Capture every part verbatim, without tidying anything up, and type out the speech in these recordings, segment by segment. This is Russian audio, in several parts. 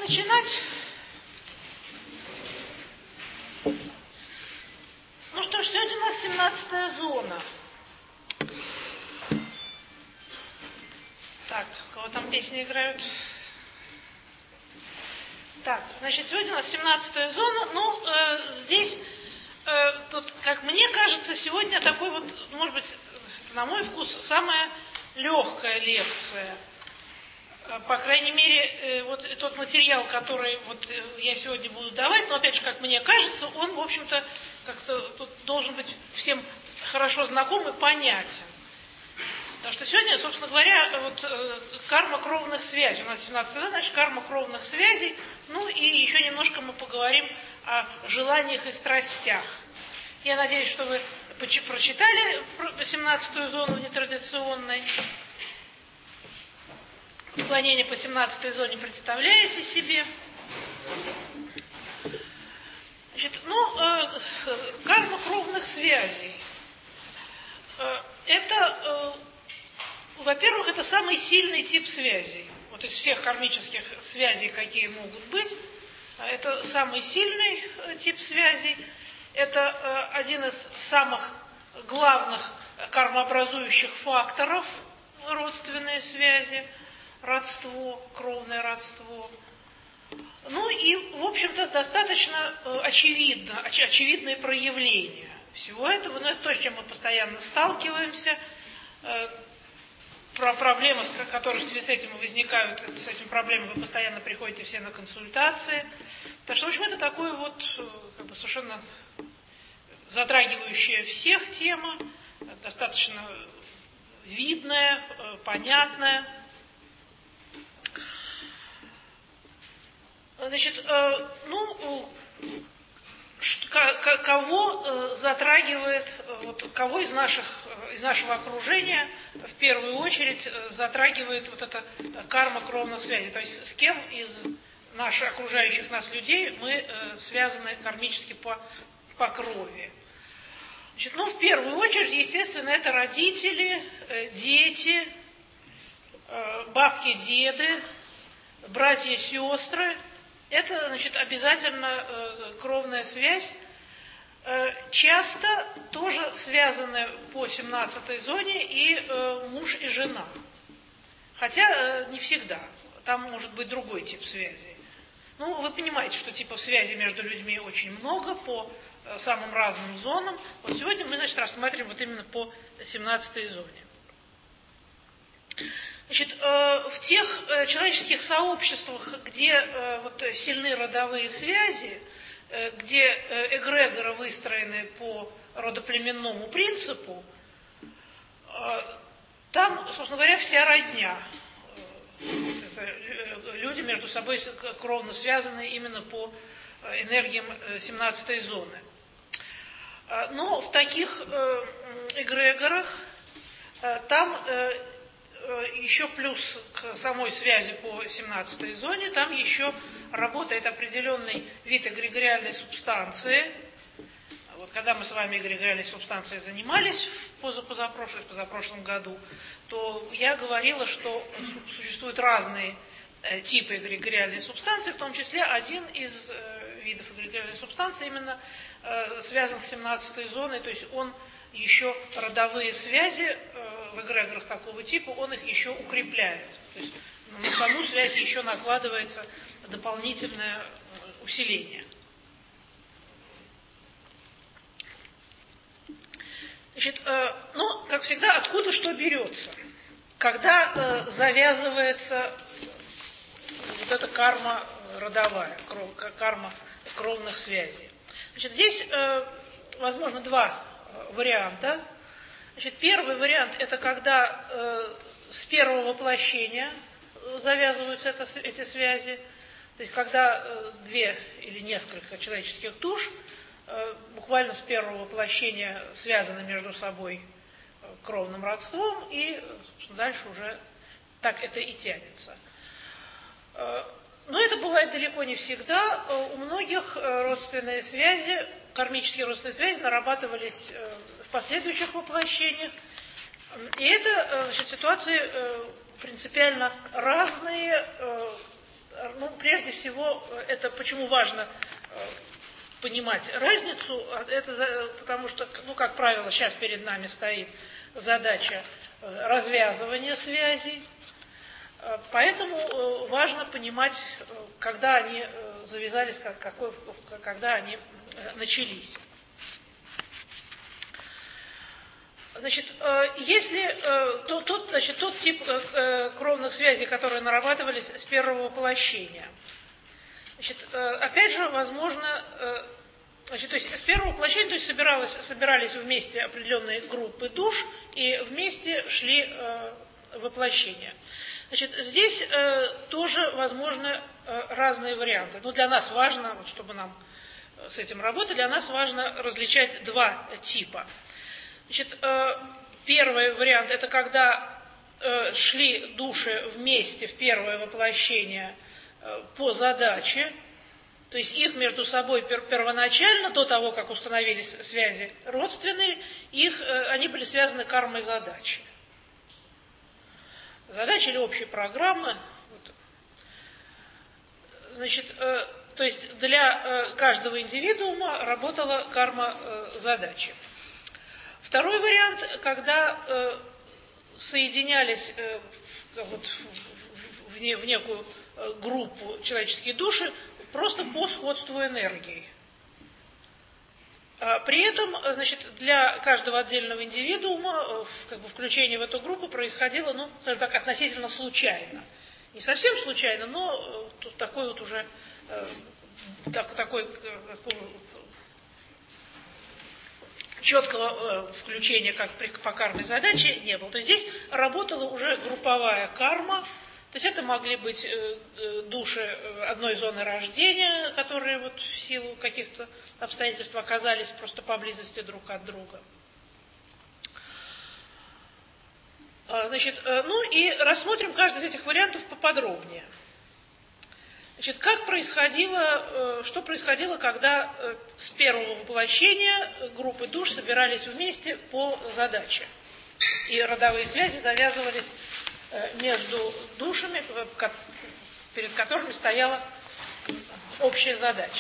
начинать? Ну что ж, сегодня у нас семнадцатая зона. Так, у кого там песни играют? Так, значит, сегодня у нас семнадцатая зона. Ну, э, здесь, э, тут, как мне кажется, сегодня такой вот, может быть, на мой вкус, самая легкая лекция. По крайней мере, вот тот материал, который вот я сегодня буду давать, но опять же, как мне кажется, он, в общем-то, как-то тут должен быть всем хорошо знаком и понятен. Потому что сегодня, собственно говоря, вот карма кровных связей. У нас семнадцатая, значит, карма кровных связей. Ну и еще немножко мы поговорим о желаниях и страстях. Я надеюсь, что вы прочитали семнадцатую зону нетрадиционной. Отклонение по семнадцатой зоне представляете себе? Значит, ну, э, карма кровных связей. Э, это, э, во-первых, это самый сильный тип связей. Вот из всех кармических связей, какие могут быть, это самый сильный э, тип связей. Это э, один из самых главных кармообразующих факторов родственные связи. Родство, кровное родство. Ну и, в общем-то, достаточно э, очевидно, оч, очевидные проявления всего этого. Но это то, с чем мы постоянно сталкиваемся. Э, про проблемы, которые в связи с этим возникают, с этими проблемами вы постоянно приходите все на консультации. Так что, в общем, это такое вот э, как бы совершенно затрагивающая всех тема, достаточно видная, э, понятная. Значит, э, ну, к- кого э, затрагивает, э, вот, кого из, наших, из нашего окружения в первую очередь э, затрагивает вот эта карма кровных связей, то есть с кем из наших окружающих нас людей мы э, связаны кармически по, по крови. Значит, ну, в первую очередь, естественно, это родители, э, дети, э, бабки, деды, братья, сестры. Это, значит, обязательно э, кровная связь, э, часто тоже связаны по семнадцатой зоне и э, муж и жена. Хотя э, не всегда. Там может быть другой тип связи. Ну, вы понимаете, что типов связи между людьми очень много по э, самым разным зонам. Вот сегодня мы, значит, рассматриваем вот именно по семнадцатой зоне. Значит, в тех человеческих сообществах, где вот сильны родовые связи, где эгрегоры выстроены по родоплеменному принципу, там, собственно говоря, вся родня. Это люди между собой кровно связаны именно по энергиям семнадцатой зоны. Но в таких эгрегорах там еще плюс к самой связи по семнадцатой зоне, там еще работает определенный вид эгрегориальной субстанции. Вот когда мы с вами эгрегориальной субстанцией занимались в позапозапрошлом, позапрошлом году, то я говорила, что существуют разные э, типы эгрегориальной субстанции, в том числе один из э, видов эгрегориальной субстанции именно э, связан с семнадцатой зоной, то есть он еще родовые связи э, в эгрегорах такого типа, он их еще укрепляет. То есть на саму связь еще накладывается дополнительное усиление. Значит, э, ну, как всегда, откуда что берется? Когда э, завязывается вот эта карма родовая, кров, карма кровных связей. Значит, здесь э, возможно два варианта. Значит, первый вариант – это когда э, с первого воплощения завязываются это, эти связи, то есть когда э, две или несколько человеческих душ э, буквально с первого воплощения связаны между собой э, кровным родством, и собственно, дальше уже так это и тянется. Э, но это бывает далеко не всегда. Э, у многих э, родственные связи, кармические родственные связи нарабатывались э, в последующих воплощениях. И это, значит, ситуации принципиально разные, ну, прежде всего, это почему важно понимать разницу, это потому что, ну, как правило, сейчас перед нами стоит задача развязывания связей, поэтому важно понимать, когда они завязались, какой, когда они начались. Значит, если то, тот, значит, тот тип кровных связей, которые нарабатывались с первого воплощения, значит, опять же, возможно, значит, то есть с первого воплощения, то есть собиралось, собирались вместе определенные группы душ и вместе шли воплощения. Значит, здесь тоже возможны разные варианты. Но для нас важно, вот, чтобы нам с этим работать, для нас важно различать два типа. Значит, первый вариант – это когда шли души вместе в первое воплощение по задаче, то есть их между собой первоначально, до того, как установились связи родственные, их, они были связаны кармой задачи. Задачи или общей программы. Значит, то есть для каждого индивидуума работала карма задачи. Второй вариант, когда э, соединялись э, вот, в, в, в некую э, группу человеческие души просто по сходству энергии. А при этом, значит, для каждого отдельного индивидуума э, как бы, включение в эту группу происходило, ну, скажем так, относительно случайно. Не совсем случайно, но э, тут такой вот уже э, так, такой, такой четкого э, включения, как при, по карме задачи, не было. То есть здесь работала уже групповая карма, то есть это могли быть э, э, души одной зоны рождения, которые вот в силу каких-то обстоятельств оказались просто поблизости друг от друга. А, значит, э, ну и рассмотрим каждый из этих вариантов поподробнее. Значит, как происходило, что происходило, когда с первого воплощения группы душ собирались вместе по задаче, и родовые связи завязывались между душами, перед которыми стояла общая задача.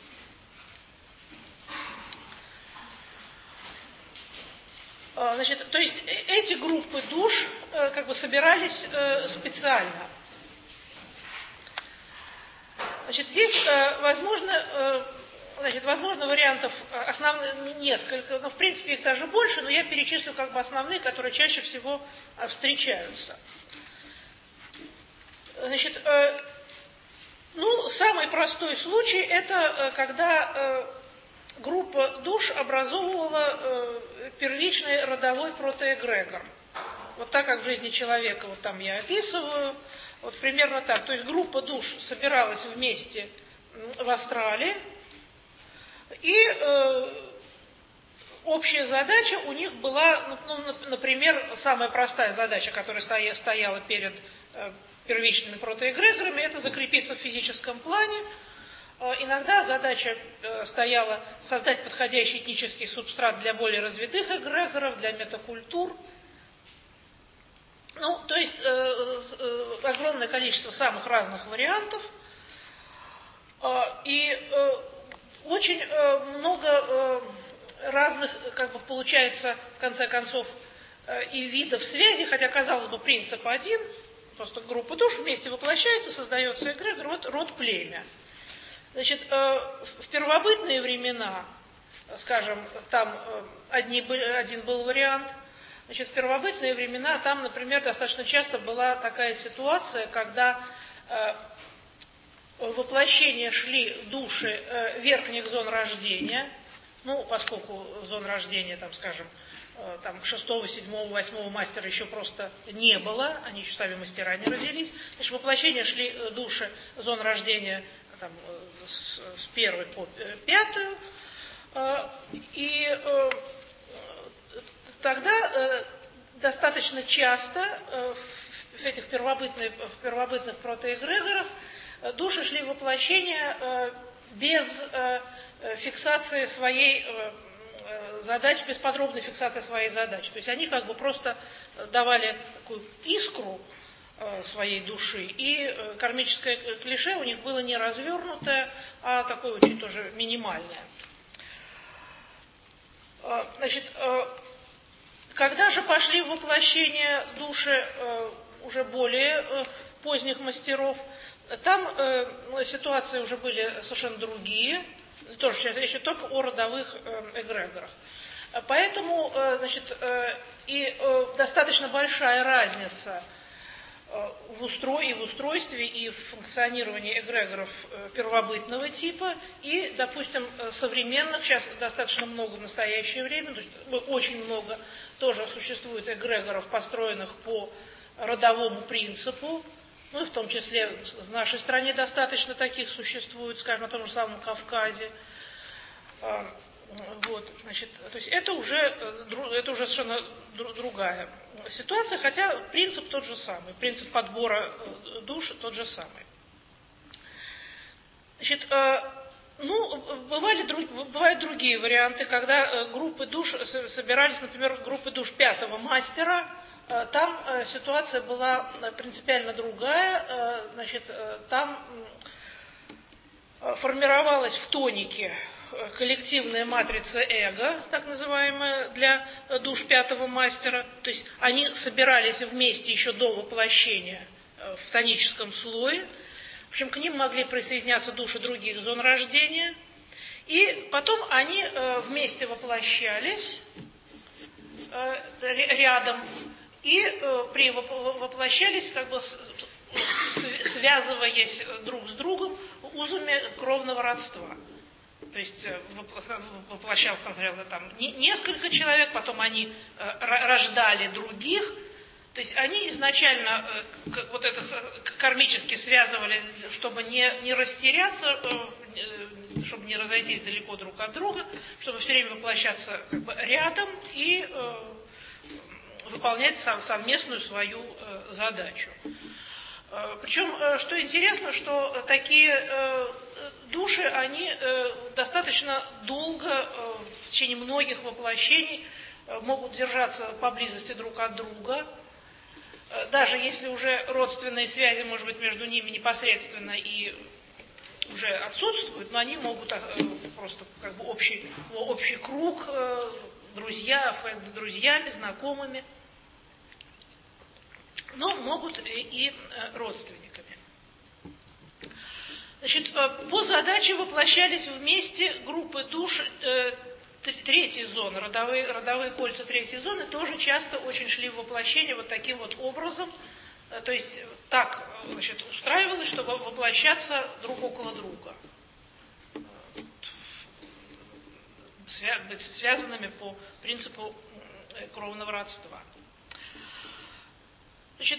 Значит, то есть эти группы душ как бы собирались специально. Значит, здесь э, возможно, э, значит, возможно вариантов основных несколько, но в принципе их даже больше, но я перечислю как бы основные, которые чаще всего э, встречаются. Значит, э, ну, самый простой случай это э, когда э, группа душ образовывала э, первичный родовой протоэгрегор. Вот так как в жизни человека, вот там я описываю. Вот примерно так. То есть группа душ собиралась вместе в астрале, и э, общая задача у них была, ну, например, самая простая задача, которая стояла перед э, первичными протоэгрегорами, это закрепиться в физическом плане. Э, иногда задача э, стояла создать подходящий этнический субстрат для более развитых эгрегоров, для метакультур. Ну, то есть э, э, огромное количество самых разных вариантов, э, и э, очень э, много э, разных, как бы получается, в конце концов, э, и видов связи, хотя, казалось бы, принцип один, просто группа душ вместе воплощается, создается эгрегор, вот род-племя. Значит, э, в первобытные времена, скажем, там э, одни, один был вариант. Значит, в первобытные времена там, например, достаточно часто была такая ситуация, когда э, в воплощение шли души э, верхних зон рождения, ну, поскольку зон рождения, там, скажем, э, там, шестого, седьмого, восьмого мастера еще просто не было, они еще сами мастера не родились, значит, в воплощение шли души зон рождения там, с, с первой по пятую, э, и э, тогда э, достаточно часто э, в этих первобытных, в первобытных протоэгрегорах э, души шли в воплощение э, без э, фиксации своей э, э, задачи, без подробной фиксации своей задачи. То есть они как бы просто давали такую искру, своей души. И кармическое клише у них было не развернутое, а такое очень тоже минимальное. Значит, когда же пошли в воплощение души уже более поздних мастеров, там ситуации уже были совершенно другие, тоже речь только о родовых эгрегорах. Поэтому, значит, и достаточно большая разница в устрой, и в устройстве, и в функционировании эгрегоров первобытного типа, и, допустим, современных, сейчас достаточно много в настоящее время, то есть очень много тоже существует эгрегоров, построенных по родовому принципу, ну и в том числе в нашей стране достаточно таких существует, скажем, на том же самом Кавказе. Вот, значит, то есть это уже, это уже совершенно другая ситуация, хотя принцип тот же самый, принцип подбора душ тот же самый. Значит, ну, бывали, бывают другие варианты, когда группы душ собирались, например, группы душ пятого мастера, там ситуация была принципиально другая, значит, там формировалась в тонике коллективная матрица эго, так называемая, для душ пятого мастера. То есть они собирались вместе еще до воплощения в тоническом слое. В общем, к ним могли присоединяться души других зон рождения. И потом они вместе воплощались рядом и при воплощались, как бы связываясь друг с другом узами кровного родства. То есть воплощалось там несколько человек, потом они рождали других. То есть они изначально вот это кармически связывались, чтобы не, не растеряться, чтобы не разойтись далеко друг от друга, чтобы все время воплощаться как бы рядом и выполнять совместную свою задачу. Причем, что интересно, что такие души, они достаточно долго, в течение многих воплощений, могут держаться поблизости друг от друга. Даже если уже родственные связи, может быть, между ними непосредственно и уже отсутствуют, но они могут просто как бы общий, общий круг, друзья, друзьями, знакомыми, но могут и родственниками. Значит, по задаче воплощались вместе группы душ третьей зоны, родовые, родовые кольца третьей зоны тоже часто очень шли в воплощение вот таким вот образом, то есть так, значит, устраивалось, чтобы воплощаться друг около друга, быть связанными по принципу кровного родства. Значит,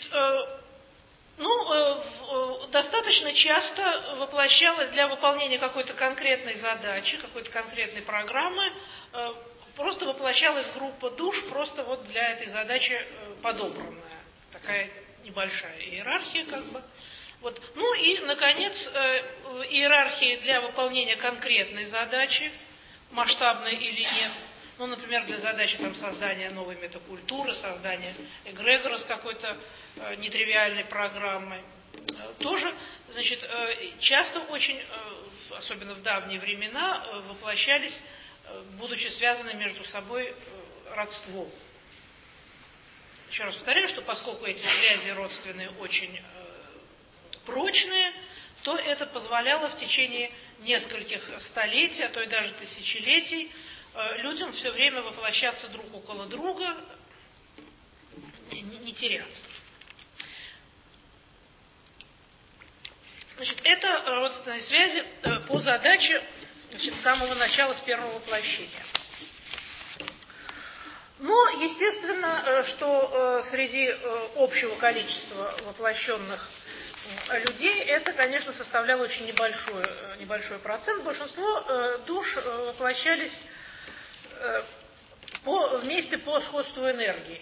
ну, достаточно часто воплощалось для выполнения какой-то конкретной задачи, какой-то конкретной программы, просто воплощалась группа душ, просто вот для этой задачи подобранная. Такая небольшая иерархия как бы. Вот. Ну и, наконец, иерархии для выполнения конкретной задачи, масштабной или нет. Ну, например, для задачи там, создания новой метакультуры, создания эгрегора с какой-то э, нетривиальной программой. Э, тоже, значит, э, часто очень, э, особенно в давние времена, э, воплощались, э, будучи связаны между собой э, родством. Еще раз повторяю, что поскольку эти связи родственные очень э, прочные, то это позволяло в течение нескольких столетий, а то и даже тысячелетий, людям все время воплощаться друг около друга, не, не теряться. Значит, это родственные связи по задаче, значит, с самого начала, с первого воплощения. Но, естественно, что среди общего количества воплощенных людей это, конечно, составляло очень небольшой, небольшой процент. Большинство душ воплощались По, вместе по сходству энергии.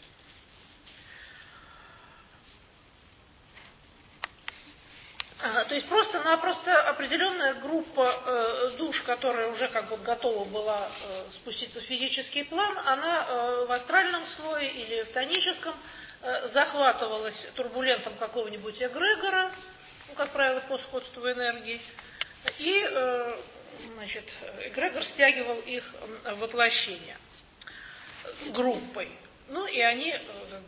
А, то есть просто-напросто определенная группа э, душ, которая уже как бы готова была э, спуститься в физический план, она э, в астральном слое или в тоническом захватывалось турбулентом какого-нибудь эгрегора, ну, как правило, по сходству энергии, и значит, эгрегор стягивал их в воплощение группой. Ну и они,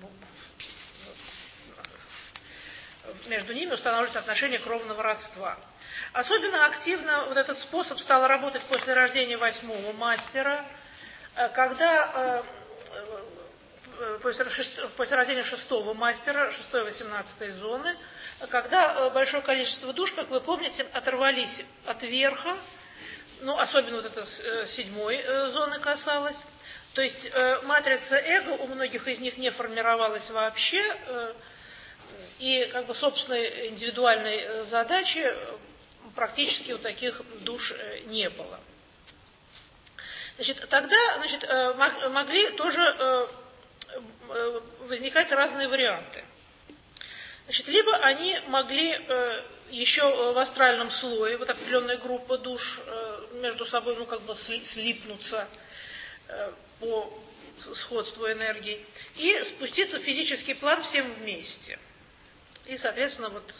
между ними устанавливаются отношения кровного родства. Особенно активно вот этот способ стал работать после рождения восьмого мастера, когда после, после рождения шестого мастера, шестой восемнадцатой зоны, когда большое количество душ, как вы помните, оторвались от верха, ну, особенно вот это седьмой зоны касалось. То есть матрица эго у многих из них не формировалась вообще, и как бы собственной индивидуальной задачи практически у таких душ не было. Значит, тогда, значит, могли тоже возникать разные варианты. Значит, либо они могли еще в астральном слое, вот определенная группа душ между собой, ну, как бы слипнуться по сходству энергий, и спуститься в физический план всем вместе. И, соответственно, вот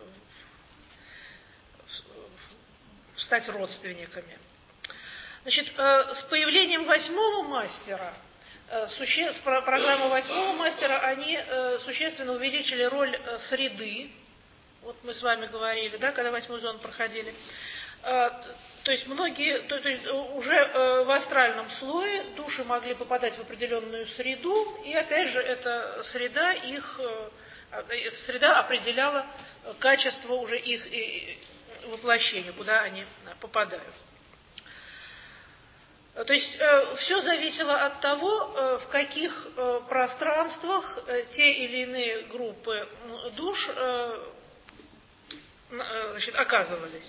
стать родственниками. Значит, с появлением восьмого мастера, суще... с программы восьмого мастера, они существенно увеличили роль среды. Вот мы с вами говорили, да, когда восьмую зону проходили. То есть многие, то, то есть уже в астральном слое души могли попадать в определенную среду, и опять же эта среда их, среда определяла качество уже их воплощения, куда они попадают. То есть э, все зависело от того, э, в каких э, пространствах э, те или иные группы э, душ э, э, значит, оказывались.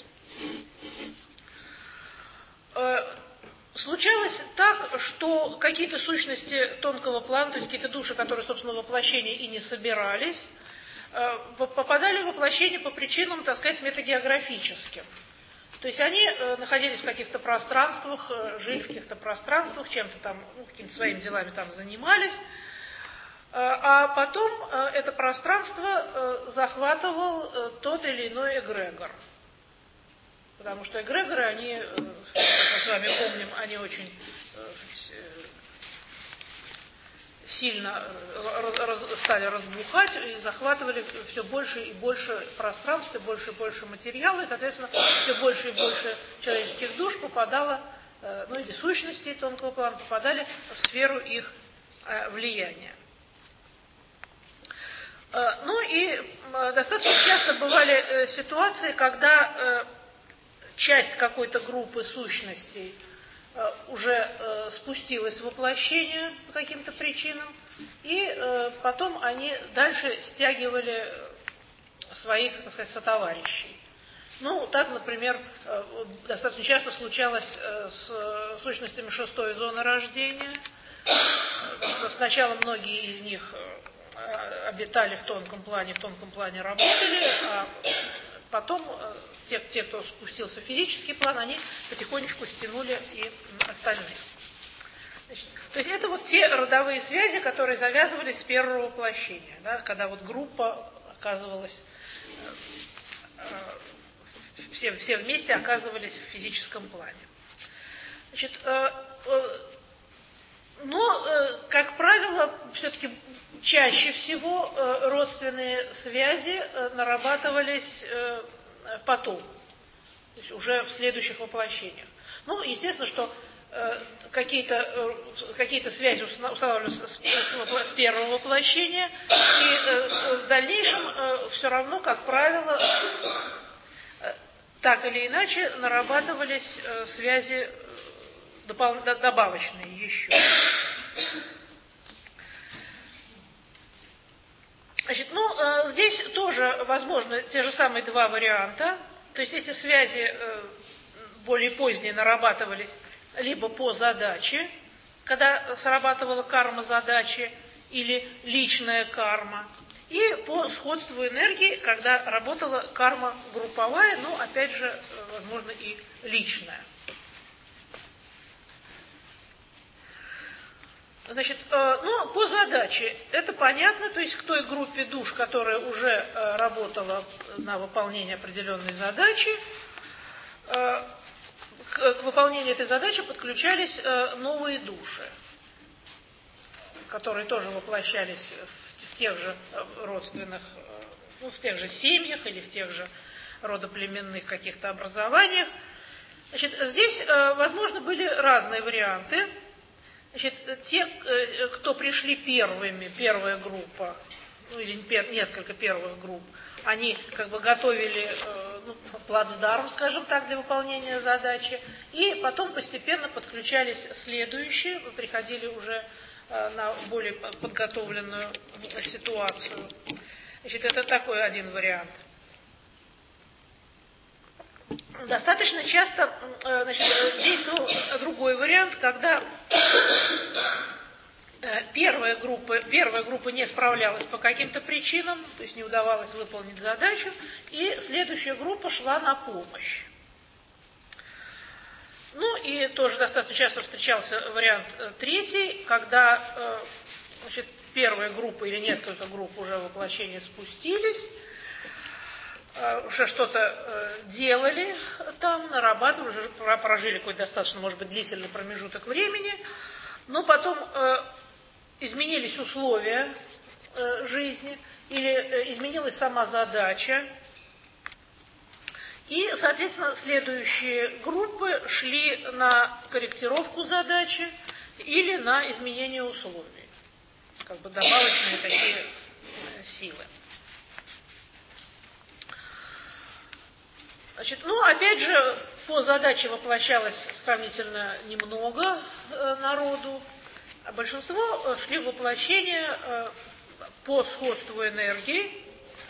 Э, случалось так, что какие-то сущности тонкого плана, то есть какие-то души, которые, собственно, в воплощении и не собирались, э, попадали в воплощение по причинам, так сказать, метагеографическим. То есть они э, находились в каких-то пространствах, э, жили в каких-то пространствах, чем-то там, ну, какими-то своими делами там занимались, э, а потом э, это пространство э, захватывал э, тот или иной эгрегор. Потому что эгрегоры, они, э, как мы с вами помним, они очень э, сильно раз, стали разбухать и захватывали все больше и больше пространства, больше и больше материала, и, соответственно, все больше и больше человеческих душ попадало, ну или сущностей тонкого плана попадали в сферу их влияния. Ну и достаточно часто бывали ситуации, когда часть какой-то группы сущностей уже э, спустилась в воплощение по каким-то причинам, и э, потом они дальше стягивали своих, так сказать, сотоварищей. Ну, так, например, э, достаточно часто случалось э, с сущностями шестой зоны рождения. Сначала многие из них э, обитали в тонком плане, в тонком плане работали, а потом э, те, те, кто спустился в физический план, они потихонечку стянули и остальных. Значит, то есть это вот те родовые связи, которые завязывались с первого воплощения, да, когда вот группа оказывалась, э, э, все, все вместе оказывались в физическом плане. Значит, э, э, но, э, как правило, все-таки чаще всего э, родственные связи э, нарабатывались э, потом, то есть уже в следующих воплощениях. Ну, естественно, что э, какие-то, э, какие-то связи устанавливаются с, с, с первого воплощения, и э, с, в дальнейшем э, все равно, как правило, э, так или иначе нарабатывались э, связи допол- добавочные еще. Значит, ну, э, здесь тоже возможны те же самые два варианта. То есть эти связи э, более поздние нарабатывались либо по задаче, когда срабатывала карма задачи или личная карма, и по сходству энергии, когда работала карма групповая, но, опять же, возможно, и личная. Значит, э, ну, по задаче это понятно, то есть к той группе душ, которая уже э, работала на выполнение определенной задачи, э, к, к выполнению этой задачи подключались э, новые души, которые тоже воплощались в, в тех же родственных, ну, в тех же семьях или в тех же родоплеменных каких-то образованиях. Значит, здесь, э, возможно, были разные варианты. Значит, те, кто пришли первыми, первая группа, ну или несколько первых групп, они как бы готовили ну, плацдарм, скажем так, для выполнения задачи, и потом постепенно подключались следующие, приходили уже на более подготовленную ситуацию. Значит, это такой один вариант. Достаточно часто, значит, действовал другой вариант, когда первая группа, первая группа не справлялась по каким-то причинам, то есть не удавалось выполнить задачу, и следующая группа шла на помощь. Ну и тоже достаточно часто встречался вариант третий, когда, значит, первая группа или несколько групп уже воплощения спустились, уже что-то делали там, нарабатывали, уже прожили какой-то достаточно, может быть, длительный промежуток времени, но потом изменились условия жизни или изменилась сама задача, и, соответственно, следующие группы шли на корректировку задачи или на изменение условий, как бы добавочные такие силы. Значит, ну, опять же, по задаче воплощалось сравнительно немного э, народу, а большинство шли в воплощение э, по сходству энергии.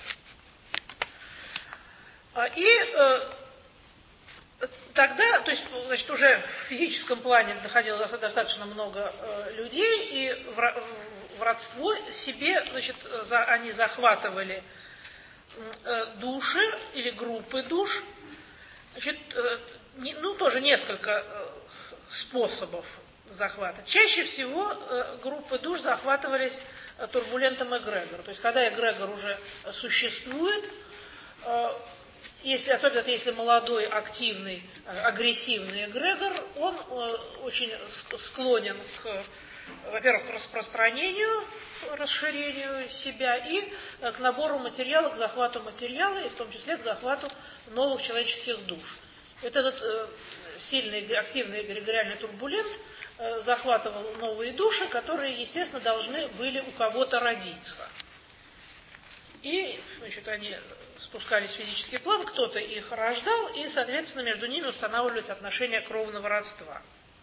И э, тогда, то есть, значит, уже в физическом плане доходило достаточно много э, людей, и в, в родство себе, значит, за, они захватывали души или группы душ, значит, ну, тоже несколько способов захвата. Чаще всего группы душ захватывались турбулентом эгрегора. То есть, когда эгрегор уже существует, если, особенно если молодой, активный, агрессивный эгрегор, он очень склонен к, во-первых, к распространению, расширению себя и к набору материала, к захвату материала, и в том числе к захвату новых человеческих душ. Вот этот э, сильный, активный эгрегориальный турбулент э, захватывал новые души, которые, естественно, должны были у кого-то родиться. И, значит, они спускались в физический план, кто-то их рождал, и, соответственно, между ними устанавливались отношения кровного родства.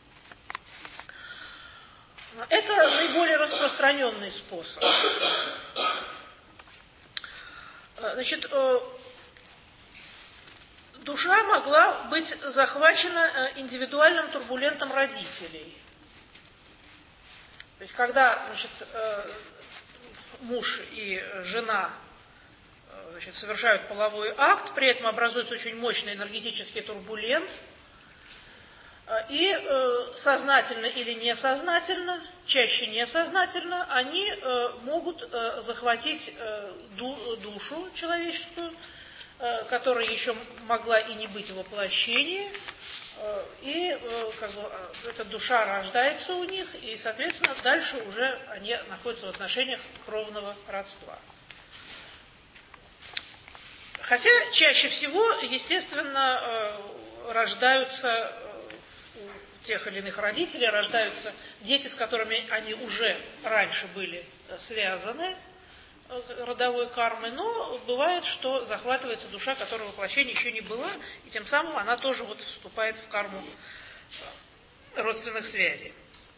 Это наиболее распространенный способ. Значит, душа могла быть захвачена индивидуальным турбулентом родителей. То есть, когда, значит, муж и жена, значит, совершают половой акт, при этом образуется очень мощный энергетический турбулент, и э, сознательно или несознательно, чаще несознательно, они э, могут э, захватить э, ду, душу человеческую, э, которая еще могла и не быть в воплощении, э, и э, как бы, эта душа рождается у них, и, соответственно, дальше уже они находятся в отношениях кровного родства. Хотя чаще всего, естественно, э, рождаются у тех или иных родителей, рождаются дети, с которыми они уже раньше были связаны родовой кармой, но бывает, что захватывается душа, которой воплощения еще не было, и тем самым она тоже вот вступает в карму родственных связей.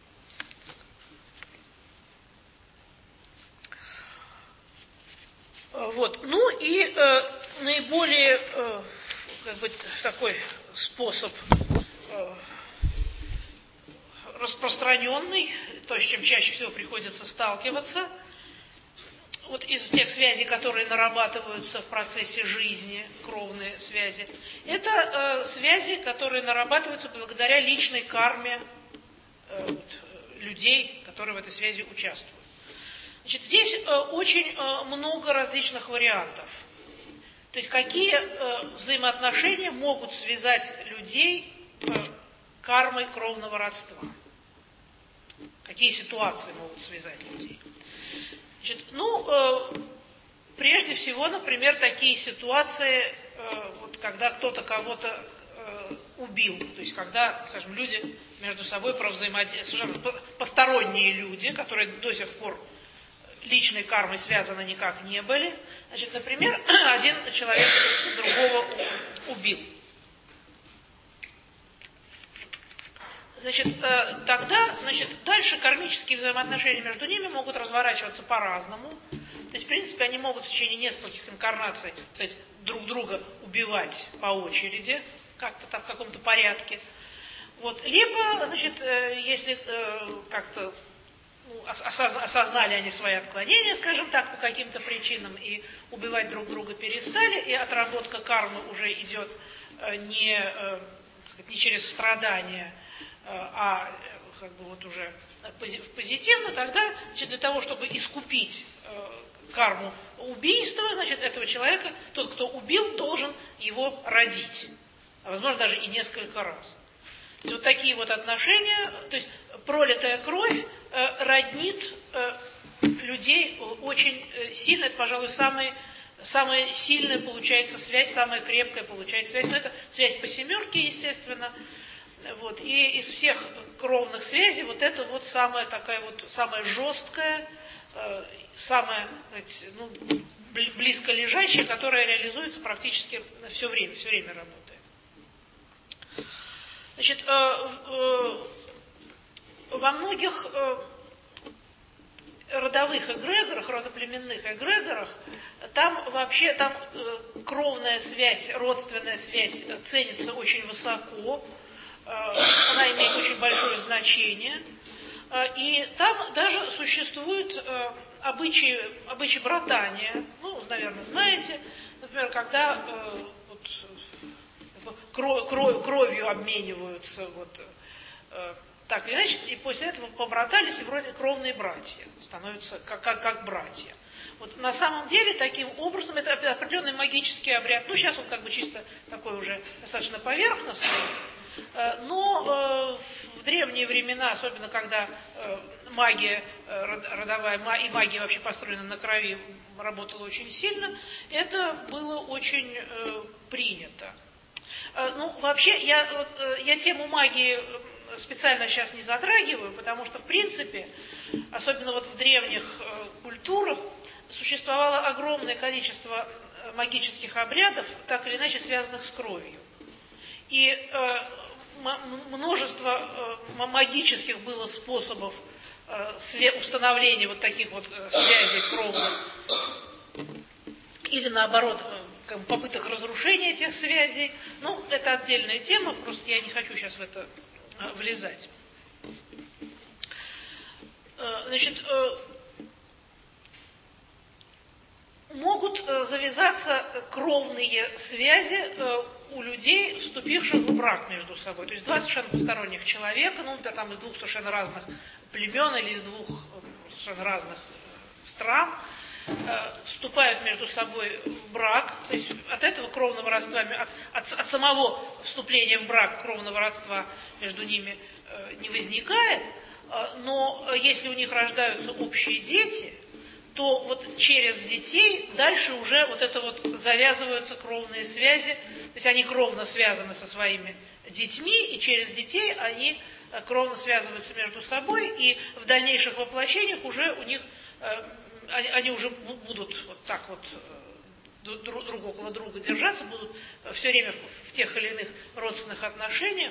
Вот. Ну и э, наиболее э, как бы, такой способ э, распространенный, то, с чем чаще всего приходится сталкиваться, вот из тех связей, которые нарабатываются в процессе жизни, кровные связи, это э, связи, которые нарабатываются благодаря личной карме, э, людей, которые в этой связи участвуют. Значит, здесь э, очень э, много различных вариантов. То есть какие э, взаимоотношения могут связать людей э, кармой кровного родства? Какие ситуации могут связать людей? Значит, ну, э, прежде всего, например, такие ситуации, э, вот, когда кто-то кого-то э, убил, то есть когда, скажем, люди между собой взаимодействуют, совершенно посторонние люди, которые до сих пор личной кармой связаны никак не были. Значит, например, один человек другого убил. Значит, тогда, значит, дальше кармические взаимоотношения между ними могут разворачиваться по-разному. То есть, в принципе, они могут в течение нескольких инкарнаций, так сказать, друг друга убивать по очереди, как-то там в каком-то порядке. Вот. Либо, значит, если как-то ну, осознали они свои отклонения, скажем так, по каким-то причинам, и убивать друг друга перестали, и отработка кармы уже идет не, не через страдания, а как бы вот уже позитивно, тогда, значит, для того, чтобы искупить карму убийства, значит, этого человека, тот, кто убил, должен его родить, а возможно даже и несколько раз. То есть вот такие вот отношения, то есть пролитая кровь э, роднит э, людей очень сильно, это, пожалуй, самая, самая сильная получается связь, самая крепкая получается связь, но это связь по семерке, естественно, вот, и из всех кровных связей вот это вот самая такая вот, самая жесткая, э, самая, знаете, ну, близко лежащая, которая реализуется практически все время, все время работает. Значит, э, э, во многих э, родовых эгрегорах, родоплеменных эгрегорах, там вообще там э, кровная связь, родственная связь ценится очень высоко, э, она имеет очень большое значение, э, и там даже существуют э, обычаи, обычаи братания, ну, наверное, знаете, например, когда э, вот, Кровь, кровь, кровью обмениваются, вот, э, так или иначе, и после этого побратались, и вроде кровные братья, становятся как, как, как братья. Вот на самом деле, таким образом, это определенный магический обряд, ну, сейчас он как бы чисто такой уже достаточно поверхностный, э, но э, в древние времена, особенно когда э, магия э, родовая и магия вообще построена на крови, работала очень сильно, это было очень э, принято. Ну, вообще, я, вот, я тему магии специально сейчас не затрагиваю, потому что, в принципе, особенно вот в древних э, культурах, существовало огромное количество магических обрядов, так или иначе связанных с кровью. И э, множество э, магических было способов э, установления вот таких вот э, связей кровных, или наоборот, попыток разрушения этих связей. Ну, это отдельная тема, просто я не хочу сейчас в это влезать. Значит, могут завязаться кровные связи у людей, вступивших в брак между собой. То есть два совершенно посторонних человека, ну, например, там из двух совершенно разных племен или из двух совершенно разных стран, вступают между собой в брак, то есть от этого кровного родства, от, от, от самого вступления в брак кровного родства между ними э, не возникает, э, но если у них рождаются общие дети, то вот через детей дальше уже вот это вот завязываются кровные связи, то есть они кровно связаны со своими детьми, и через детей они кровно связываются между собой, и в дальнейших воплощениях уже у них э, Они, они уже будут вот так вот друг, друг около друга держаться, будут все время в, в тех или иных родственных отношениях.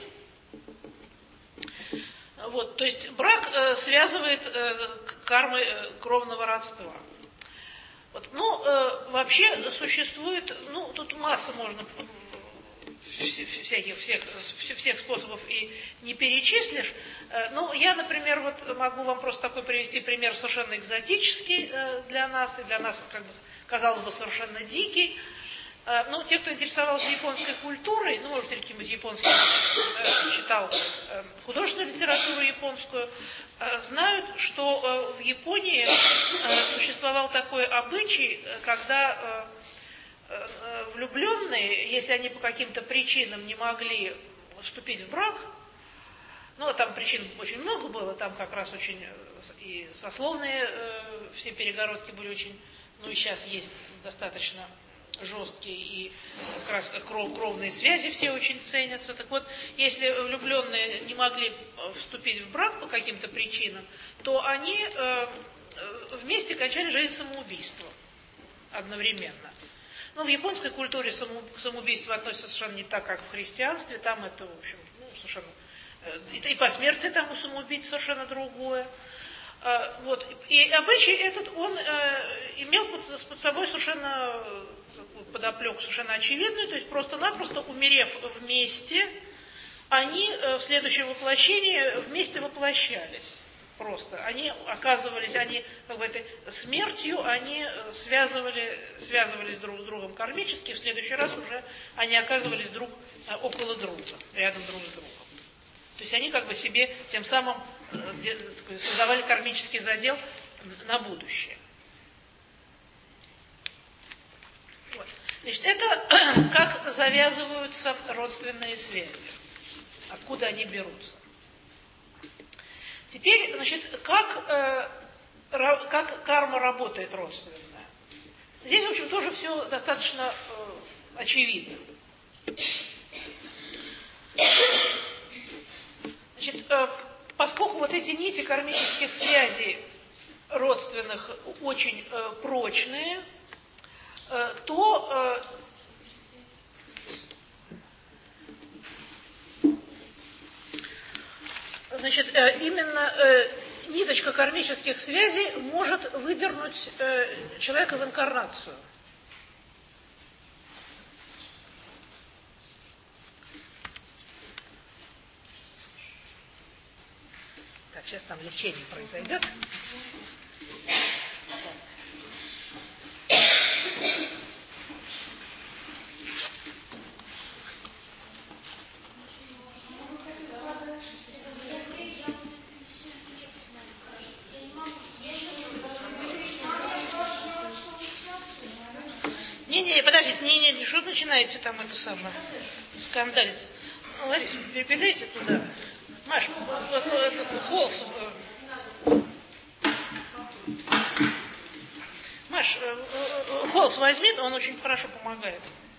Вот, то есть брак э, связывает э, кармы э, кровного родства. Вот, ну, э, вообще существует, ну, тут масса можно всяких, всех, всех способов и не перечислишь. Ну, я, например, вот могу вам просто такой привести пример совершенно экзотический для нас, и для нас, как бы, казалось бы, совершенно дикий. Ну, те, кто интересовался японской культурой, ну, может, или каким-нибудь японским, читал художественную литературу японскую, знают, что в Японии существовал такой обычай, когда влюбленные, если они по каким-то причинам не могли вступить в брак, ну, там причин очень много было, там как раз очень и сословные все перегородки были очень, ну, и сейчас есть достаточно жесткие, и как раз кров, кровные связи все очень ценятся. Так вот, если влюбленные не могли вступить в брак по каким-то причинам, то они э, вместе кончали жизнь самоубийством одновременно. Ну, в японской культуре само, к самоубийству относятся совершенно не так, как в христианстве. Там это, в общем, ну, совершенно... Э, и, и по смерти там у самоубийц совершенно другое. Э, вот. И обычай этот, он э, имел под, под собой совершенно подоплеку совершенно очевидную, то есть просто-напросто, умерев вместе, они в следующем воплощении вместе воплощались. Просто. Они оказывались, они как бы этой смертью, они связывали, связывались друг с другом кармически, в следующий раз уже они оказывались друг около друга, рядом друг с другом. То есть они как бы себе тем самым создавали кармический задел на будущее. Вот. Значит, это как завязываются родственные связи, откуда они берутся. Теперь, значит, как, э, как карма работает родственная. Здесь, в общем, тоже все достаточно э, очевидно. Значит, э, поскольку вот эти нити кармических связей родственных очень э, прочные, э, то э, Значит, именно э, ниточка кармических связей может выдернуть э, человека в инкарнацию. Так, сейчас там лечение произойдет. Не-не, подождите, не-не, что начинаете там это самое, скандалить? Лариса, передайте туда. Маш, Холс. Маш, Холс возьми, он очень хорошо помогает.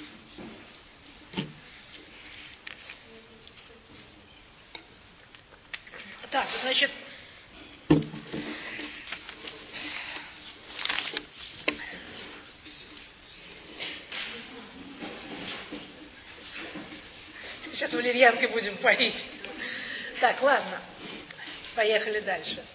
Так, значит, сейчас валерьянкой будем поить. Так, ладно, поехали дальше.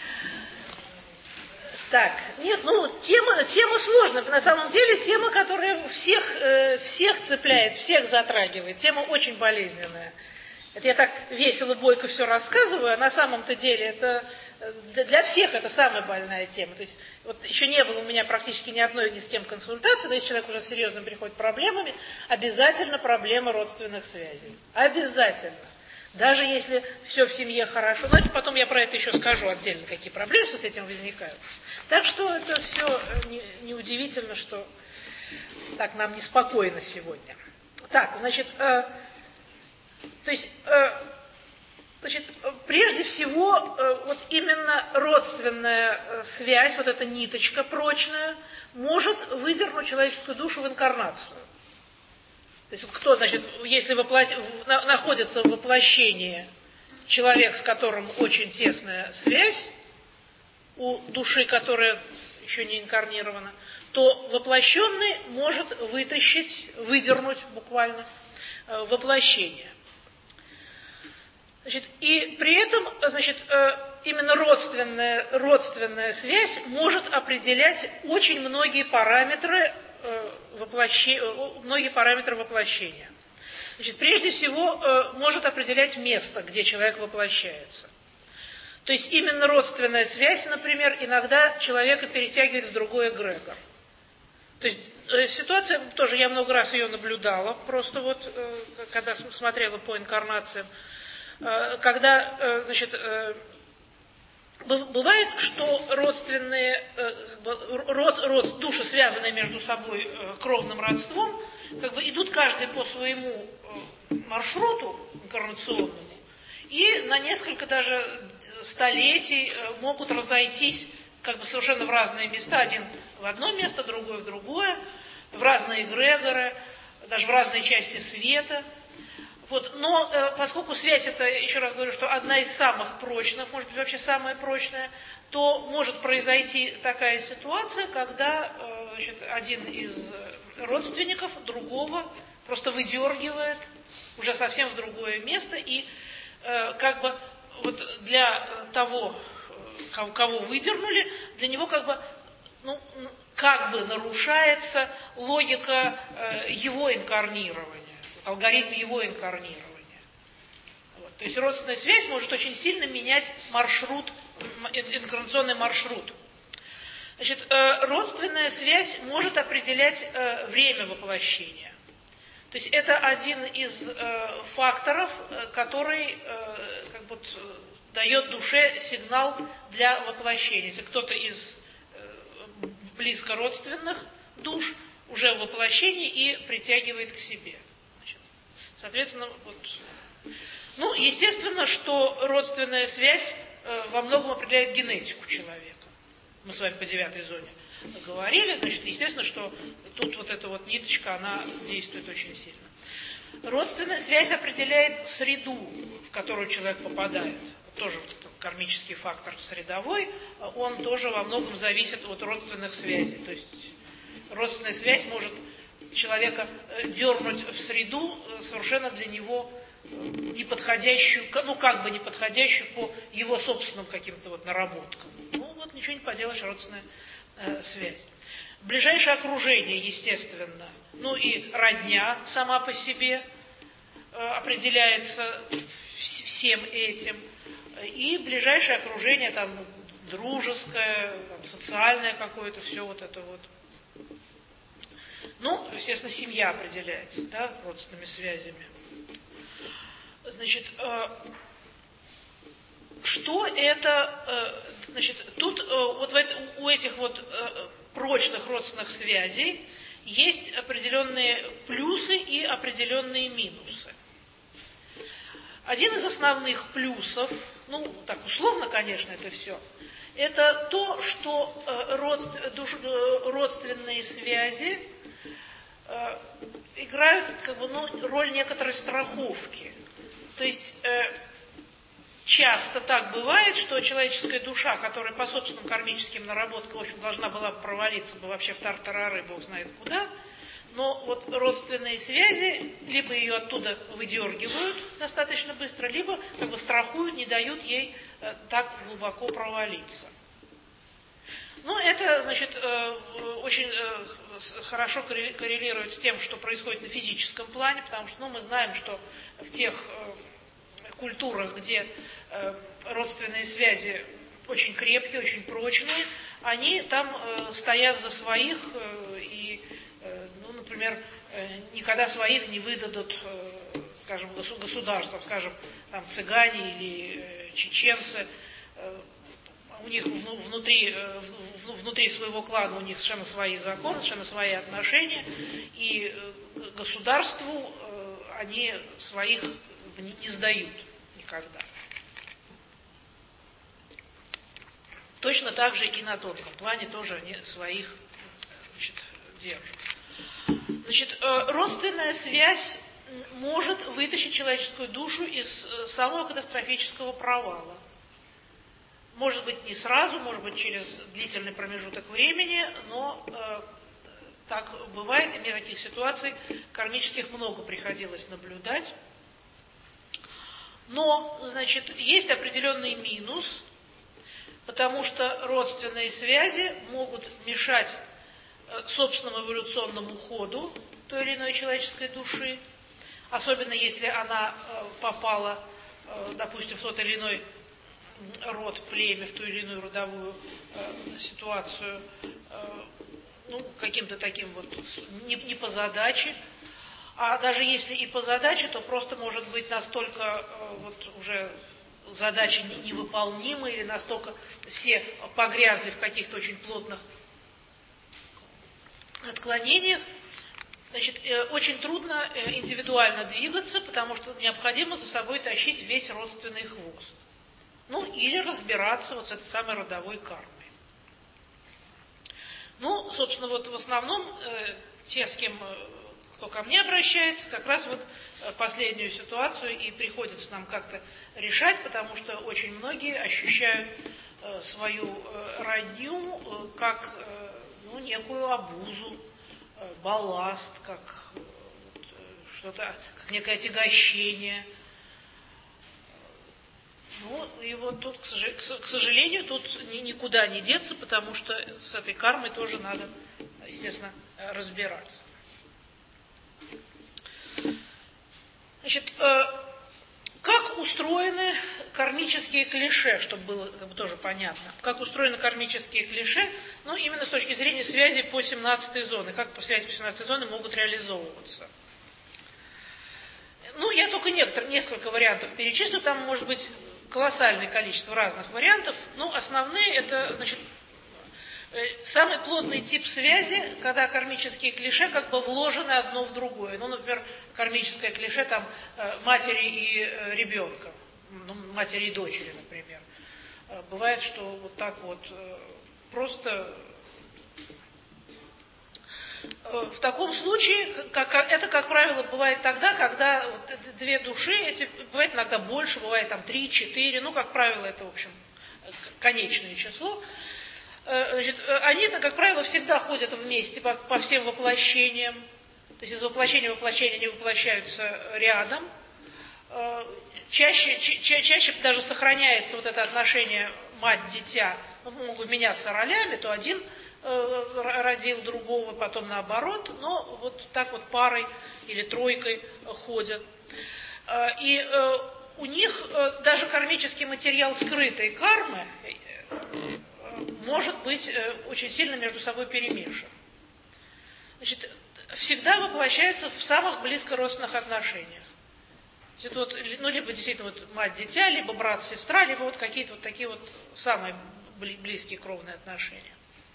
Так, нет, ну, тема, тема сложная. На самом деле, тема, которая всех, э, всех цепляет, всех затрагивает. Тема очень болезненная. Это я так весело, бойко все рассказываю, а на самом-то деле это для всех это самая больная тема. То есть вот еще не было у меня практически ни одной ни с кем консультации, но если человек уже серьезно приходит с проблемами, обязательно проблема родственных связей. Обязательно. Даже если все в семье хорошо. Знаете, потом я про это еще скажу отдельно, какие проблемы с этим возникают. Так что это все неудивительно, не что так нам неспокойно сегодня. Так, значит, э, то есть, э, значит, прежде всего, э, вот именно родственная э, связь, вот эта ниточка прочная, может выдернуть человеческую душу в инкарнацию. То есть, вот кто, значит, если воплот... на... находится в воплощении человек, с которым очень тесная связь, у души, которая еще не инкарнирована, то воплощенный может вытащить, выдернуть буквально э, воплощение. Значит, и при этом, значит, именно родственная, родственная связь может определять очень многие параметры, воплощения, многие параметры воплощения. Значит, прежде всего, может определять место, где человек воплощается. То есть именно родственная связь, например, иногда человека перетягивает в другой эгрегор. То есть ситуация, тоже я много раз ее наблюдала, просто вот, когда смотрела по инкарнациям, когда, значит, бывает, что родственные, род, род, души, связанные между собой кровным родством, как бы идут каждый по своему маршруту инкарнационному, и на несколько даже столетий могут разойтись как бы совершенно в разные места, один в одно место, другой в другое, в разные эгрегоры, даже в разные части света. Вот. Но э, поскольку связь это, еще раз говорю, что одна из самых прочных, может быть вообще самая прочная, то может произойти такая ситуация, когда э, значит, один из родственников другого просто выдергивает уже совсем в другое место, и э, как бы вот для того, кого, кого выдернули, для него как бы, ну, как бы нарушается логика э, его инкарнирования, алгоритм его инкарнирования. Вот. То есть родственная связь может очень сильно менять маршрут, инкарнационный маршрут. Значит, э, родственная связь может определять э, время воплощения. То есть это один из э, факторов, э, который э, как бы, дает душе сигнал для воплощения. Если кто-то из э, близко родственных душ уже в воплощении и притягивает к себе. Значит, соответственно, вот. Ну, естественно, что родственная связь э, во многом определяет генетику человека. Мы с вами по девятой зоне говорили, значит, естественно, что тут вот эта вот ниточка, она действует очень сильно. Родственная связь определяет среду, в которую человек попадает. Тоже вот этот кармический фактор средовой, он тоже во многом зависит от родственных связей. То есть родственная связь может человека дернуть в среду совершенно для него неподходящую, ну как бы неподходящую по его собственным каким-то вот наработкам. Ну вот ничего не поделаешь, родственная э, связь. Ближайшее окружение, естественно, ну и родня сама по себе э, определяется всем этим. И ближайшее окружение, там, дружеское, там, социальное какое-то, все вот это вот. Ну, естественно, семья определяется, да, родственными связями. Значит, э, что это, э, значит, тут э, вот в это, у этих вот э, прочных родственных связей есть определенные плюсы и определенные минусы. Один из основных плюсов, ну, так условно, конечно, это все, это то, что э, родств, душ, э, родственные связи э, играют как бы, ну, роль некоторой страховки. То есть э, часто так бывает, что человеческая душа, которая по собственным кармическим наработкам, в общем, должна была провалиться бы вообще в тартарары, бог знает куда, но вот родственные связи либо ее оттуда выдергивают достаточно быстро, либо как бы страхуют, не дают ей э, так глубоко провалиться. Ну, это, значит, э, очень э, хорошо коррелирует с тем, что происходит на физическом плане, потому что, ну, мы знаем, что в тех э, культурах, где э, родственные связи очень крепкие, очень прочные, они там э, стоят за своих э, и, э, ну, например, э, никогда своих не выдадут, э, скажем, государствам, скажем, там цыгане или э, чеченцы. Э, у них внутри, э, внутри своего клана у них совершенно свои законы, совершенно свои отношения, и э, государству э, они своих не, не сдают никогда. Точно так же и на тонком плане тоже они своих, значит, держат. Значит, родственная связь может вытащить человеческую душу из самого катастрофического провала. Может быть, не сразу, может быть, через длительный промежуток времени, но э, так бывает, и мне таких ситуаций кармических много приходилось наблюдать. Но, значит, есть определенный минус, потому что родственные связи могут мешать собственному эволюционному ходу той или иной человеческой души, особенно если она попала, допустим, в тот или иной род, племя, в ту или иную родовую ситуацию, ну, каким-то таким вот, не, не по задаче, а даже если и по задаче, то просто может быть настолько вот уже задачи невыполнимы или настолько все погрязли в каких-то очень плотных отклонениях. Значит, очень трудно индивидуально двигаться, потому что необходимо за собой тащить весь родственный хвост. Ну, или разбираться вот с этой самой родовой кармой. Ну, собственно, вот в основном э, те, с кем, кто ко мне обращается, как раз вот последнюю ситуацию и приходится нам как-то решать, потому что очень многие ощущают э, свою э, родню э, как э, ну, некую обузу, э, балласт, как э, что-то, как некое отягощение. Ну, и вот тут, к сожалению, тут никуда не деться, потому что с этой кармой тоже надо, естественно, разбираться. Значит, как устроены кармические клише, чтобы было как бы, тоже понятно. Как устроены кармические клише, ну, именно с точки зрения связи по семнадцатой зоне, как по связи по семнадцатой зоне могут реализовываться. Ну, я только некоторые, несколько вариантов перечислю, там может быть колоссальное количество разных вариантов, но основные это, значит, самый плотный тип связи, когда кармические клише как бы вложены одно в другое. Ну, например, кармическое клише там матери и ребенка, ну, матери и дочери, например. Бывает, что вот так вот просто... В таком случае, как, это, как правило, бывает тогда, когда вот две души, эти, бывает иногда больше, бывает там три, четыре, ну, как правило, это, в общем, конечное число. Значит, они-то, как правило, всегда ходят вместе по, по всем воплощениям. То есть из воплощения в воплощение они воплощаются рядом. Чаще, ча, чаще даже сохраняется вот это отношение мать-дитя. Ну, могут меняться ролями, то один родил другого, потом наоборот, но вот так вот парой или тройкой ходят. И у них даже кармический материал скрытой кармы может быть очень сильно между собой перемешан. Значит, всегда воплощаются в самых близкородственных отношениях. Это вот, ну, либо действительно вот мать-дитя, либо брат-сестра, либо вот какие-то вот такие вот самые близкие кровные отношения.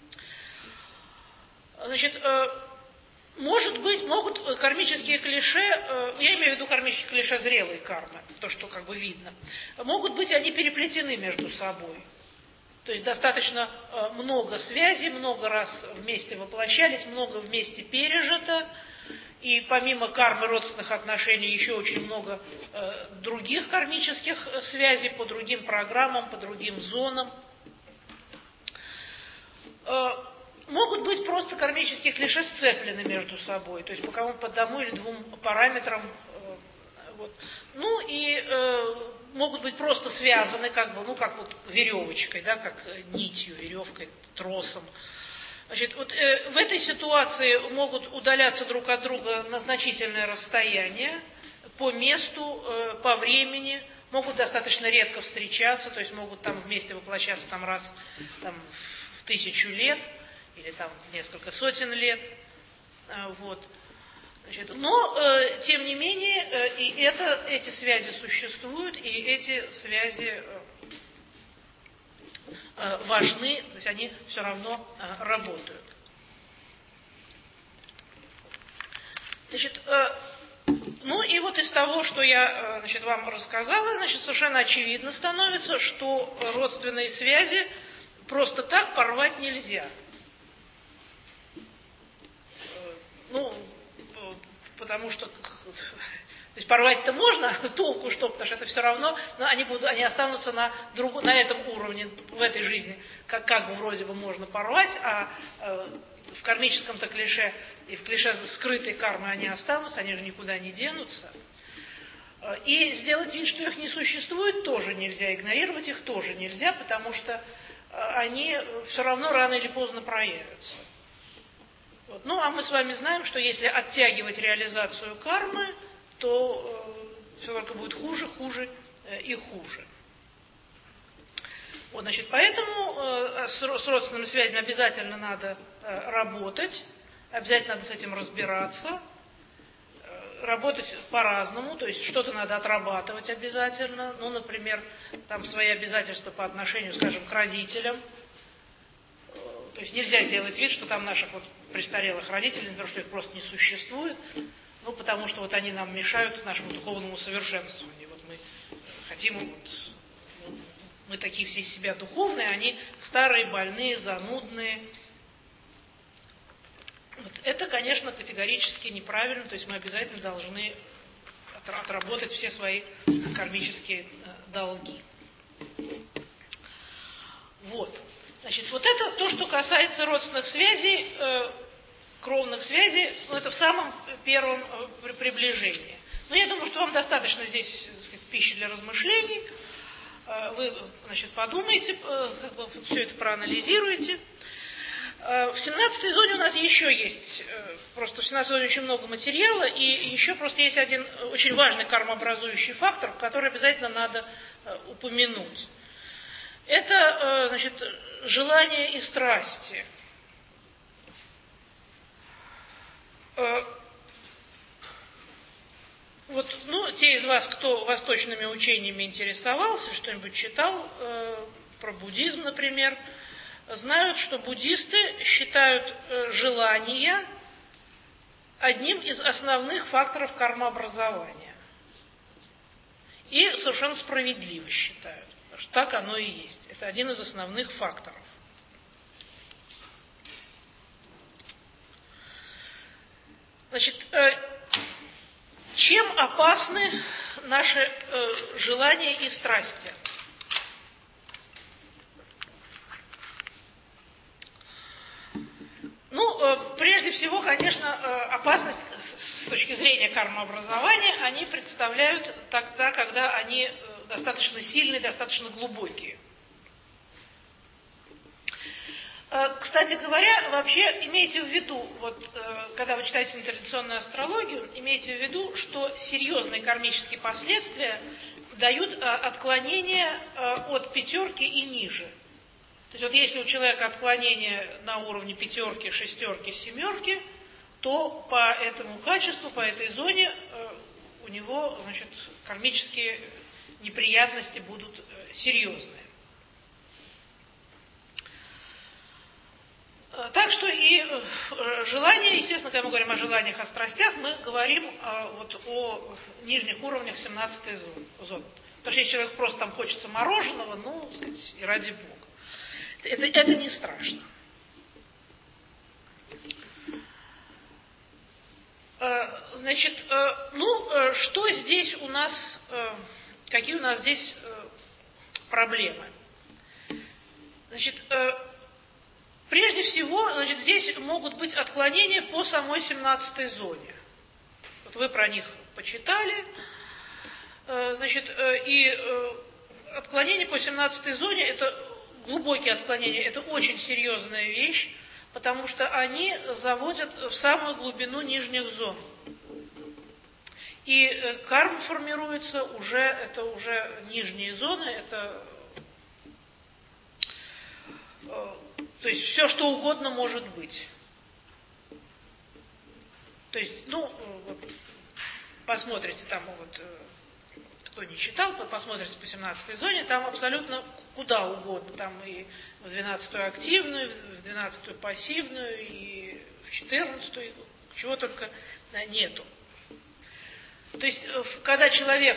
Значит, может быть, могут кармические клише, я имею в виду кармические клише зрелой кармы, то, что как бы видно, могут быть они переплетены между собой. То есть достаточно много связей, много раз вместе воплощались, много вместе пережито, и помимо кармы родственных отношений еще очень много других кармических связей по другим программам, по другим зонам. Могут быть просто кармические клише сцеплены между собой, то есть по кому по одному или двум параметрам. Э, вот. Ну и э, могут быть просто связаны, как бы, ну как вот веревочкой, да, как нитью, веревкой, тросом. Значит, вот э, в этой ситуации могут удаляться друг от друга на значительное расстояние по месту, э, по времени, могут достаточно редко встречаться, то есть могут там вместе воплощаться там раз там, в тысячу лет. Или там несколько сотен лет, вот. Значит, но, э, тем не менее, э, и это, эти связи существуют, и эти связи э, важны, то есть они все равно э, работают. Значит, э, ну и вот из того, что я, значит, вам рассказала, значит, совершенно очевидно становится, что родственные связи просто так порвать нельзя. Ну, потому что, то есть порвать-то можно, толку что, потому что это все равно, но они будут, они останутся на, друг, на этом уровне, в этой жизни, как, как бы вроде бы можно порвать, а э, в кармическом-то клише и в клише скрытой кармы они останутся, они же никуда не денутся. И сделать вид, что их не существует, тоже нельзя, игнорировать их тоже нельзя, потому что они все равно рано или поздно проявятся. Вот. Ну, а мы с вами знаем, что если оттягивать реализацию кармы, то э, все только будет хуже, хуже э, и хуже. Вот, значит, поэтому э, с, с родственными связями обязательно надо э, работать, обязательно надо с этим разбираться, э, работать по-разному, то есть что-то надо отрабатывать обязательно, ну, например, там свои обязательства по отношению, скажем, к родителям. Э, то есть нельзя сделать вид, что там наших вот престарелых родителей, например, что их просто не существует, ну, потому что вот они нам мешают нашему духовному совершенствованию. Вот мы хотим вот, мы такие все из себя духовные, они старые, больные, занудные. Вот это, конечно, категорически неправильно, то есть мы обязательно должны отработать все свои кармические долги. Вот. Значит, вот это то, что касается родственных связей, э, кровных связей, ну, это в самом первом э, приближении. Но я думаю, что вам достаточно здесь, так сказать, пищи для размышлений. Вы, значит, подумайте, как бы все это проанализируете. В семнадцатой зоне у нас еще есть, просто в семнадцатой зоне очень много материала, и еще просто есть один очень важный кармообразующий фактор, который обязательно надо упомянуть. Это, значит, желание и страсти. Вот, ну, те из вас, кто восточными учениями интересовался, что-нибудь читал э, про буддизм, например, знают, что буддисты считают э, желание одним из основных факторов кармообразования. И совершенно справедливо считают, потому что так оно и есть. Это один из основных факторов. Значит, э, чем опасны наши э, желания и страсти? Ну, э, прежде всего, конечно, э, опасность с, с точки зрения кармообразования они представляют тогда, когда они э, достаточно сильные, достаточно глубокие. Кстати говоря, вообще имейте в виду, вот, когда вы читаете нетрадиционную астрологию, имейте в виду, что серьезные кармические последствия дают отклонения от пятерки и ниже. То есть вот если у человека отклонение на уровне пятерки, шестерки, семерки, то по этому качеству, по этой зоне у него, значит, кармические неприятности будут серьезные. Так что и желания, естественно, когда мы говорим о желаниях, о страстях, мы говорим вот о нижних уровнях семнадцатой зоны. Потому что если человек просто там хочется мороженого, ну, так сказать, и ради бога. Это, это не страшно. Значит, ну, что здесь у нас, какие у нас здесь проблемы? Значит, прежде всего, значит, здесь могут быть отклонения по самой семнадцатой зоне. Вот вы про них почитали. Значит, и отклонения по семнадцатой зоне, это глубокие отклонения, это очень серьезная вещь, потому что они заводят в самую глубину нижних зон. И карма формируется уже, это уже нижние зоны, это... То есть все, что угодно может быть. То есть, ну, вот, посмотрите там, вот, кто не читал, посмотрите по семнадцатой зоне, там абсолютно куда угодно. Там и в двенадцатую активную, в двенадцатую пассивную, и в четырнадцатую, чего только нету. То есть, когда человек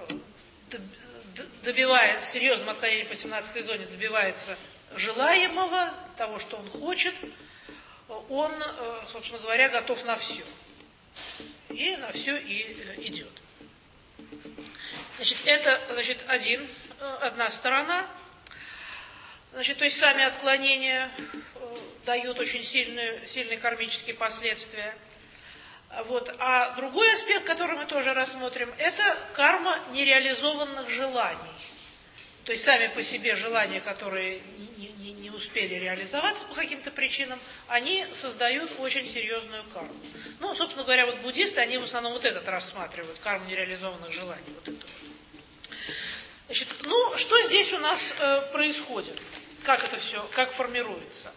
добивает, серьезным отклонением по семнадцатой зоне добивается желаемого, того, что он хочет, он, собственно говоря, готов на все. И на все и идет. Значит, это, значит, один, одна сторона. Значит, то есть сами отклонения дают очень сильные, сильные кармические последствия. Вот. А другой аспект, который мы тоже рассмотрим, это карма нереализованных желаний. То есть сами по себе желания, которые не, не, не успели реализоваться по каким-то причинам, они создают очень серьезную карму. Ну, собственно говоря, вот буддисты, они в основном вот этот рассматривают, карму нереализованных желаний. Вот это. Значит, ну, что здесь у нас э, происходит? Как это все, как формируется?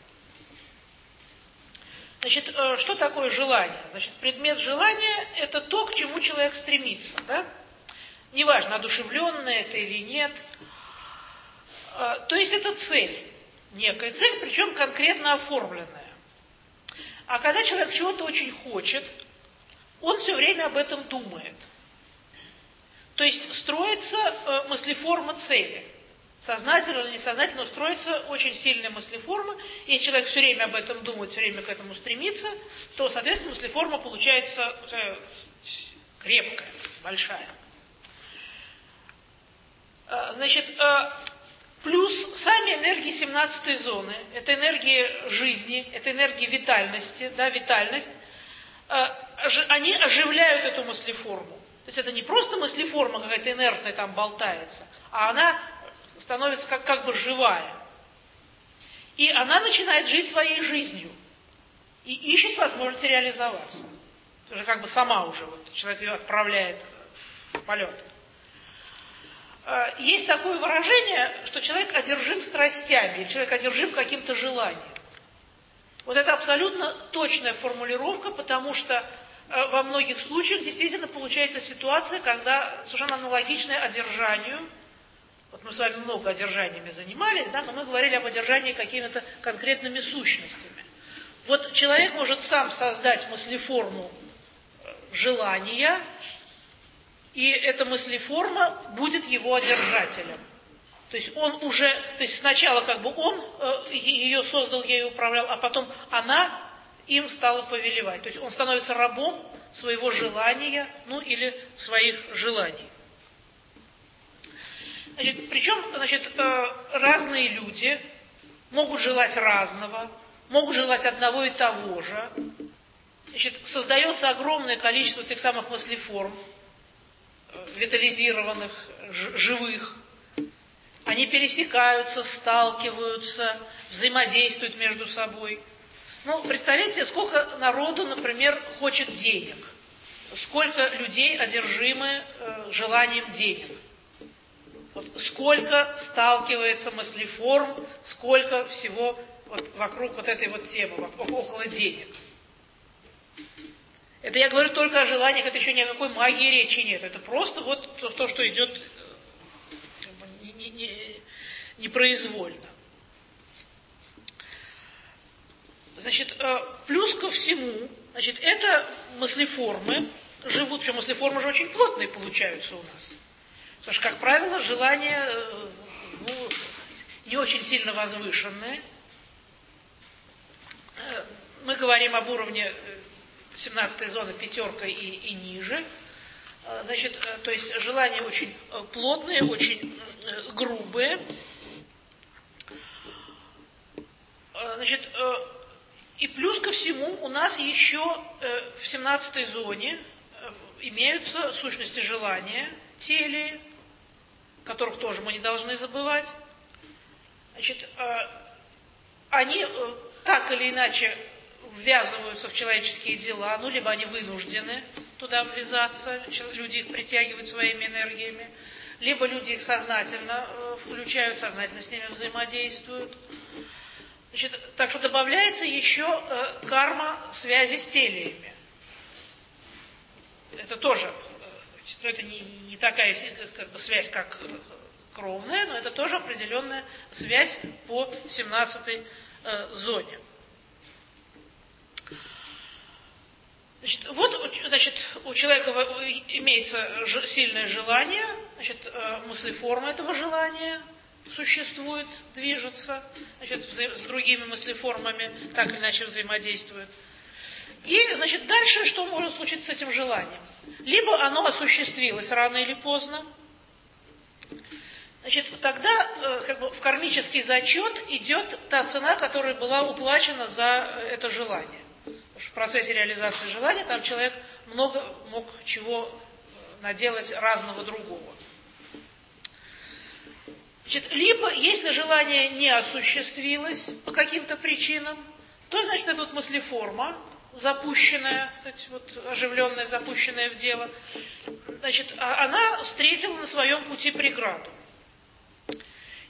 Значит, э, что такое желание? Значит, предмет желания – это то, к чему человек стремится, да? Неважно, одушевленное это или нет. Э, то есть это цель, некая цель, причем конкретно оформленная. А когда человек чего-то очень хочет, он все время об этом думает. То есть строится э, мыслеформа цели. Сознательно или несознательно строится очень сильная мыслеформа. Если человек все время об этом думает, все время к этому стремится, то, соответственно, мыслеформа получается э, крепкая, большая. Э, значит, э, плюс сами энергии семнадцатой зоны, это энергии жизни, это энергии витальности, да, витальность, э, они оживляют эту мыслеформу. То есть это не просто мыслеформа какая-то инертная там болтается, а она становится как, как бы живая. И она начинает жить своей жизнью. И ищет возможности реализоваться. Уже как бы сама уже, вот, человек ее отправляет в полет. Есть такое выражение, что человек одержим страстями, или человек одержим каким-то желанием. Вот это абсолютно точная формулировка, потому что во многих случаях действительно получается ситуация, когда совершенно аналогичная одержанию. Вот мы с вами много одержаниями занимались, да, но мы говорили об одержании какими-то конкретными сущностями. Вот человек может сам создать мыслеформу желания, и эта мыслеформа будет его одержателем. То есть он уже, то есть сначала как бы он э, ее создал, ею управлял, а потом она им стала повелевать. То есть он становится рабом своего желания, ну или своих желаний. Значит, причем, значит, э, разные люди могут желать разного, могут желать одного и того же. Значит, создается огромное количество тех самых мыслеформ, э, витализированных, ж- живых. Они пересекаются, сталкиваются, взаимодействуют между собой. Ну, представляете, сколько народу, например, хочет денег, сколько людей одержимы э, желанием денег. Вот сколько сталкивается мыслеформ, сколько всего вот вокруг вот этой вот темы, около денег. Это я говорю только о желаниях, это еще ни о какой магии речи нет. Это просто вот то, то что идет не, не, не, непроизвольно. Значит, плюс ко всему, значит, это мыслеформы живут, причем мыслеформы же очень плотные получаются у нас. Потому что, как правило, желания ну, не очень сильно возвышенные. Мы говорим об уровне семнадцатой зоны пятерка и, и ниже. Значит, то есть желания очень плотные, очень грубые. Значит, и плюс ко всему у нас еще в семнадцатой зоне имеются сущности желания, теле, которых тоже мы не должны забывать. Значит, они так или иначе ввязываются в человеческие дела, ну, либо они вынуждены туда ввязаться, люди их притягивают своими энергиями, либо люди их сознательно включают, сознательно с ними взаимодействуют. Значит, так что добавляется еще э, карма связи с телиями. Это тоже, ну, это не, не такая как бы, связь, как кровная, но это тоже определенная связь по семнадцатой э, зоне. Значит, вот, значит, у человека имеется ж, сильное желание, значит, э, мыслеформа этого желания существует, движется, значит, с другими мыслеформами так или иначе взаимодействует. И, значит, дальше что может случиться с этим желанием? Либо оно осуществилось рано или поздно, значит, тогда э, как бы в кармический зачет идет та цена, которая была уплачена за это желание. Потому что в процессе реализации желания там человек много мог чего наделать разного другого. Значит, либо, если желание не осуществилось по каким-то причинам, то, значит, это вот мыслеформа, запущенная, кстати, вот, оживленная, запущенная в дело, значит, она встретила на своем пути преграду.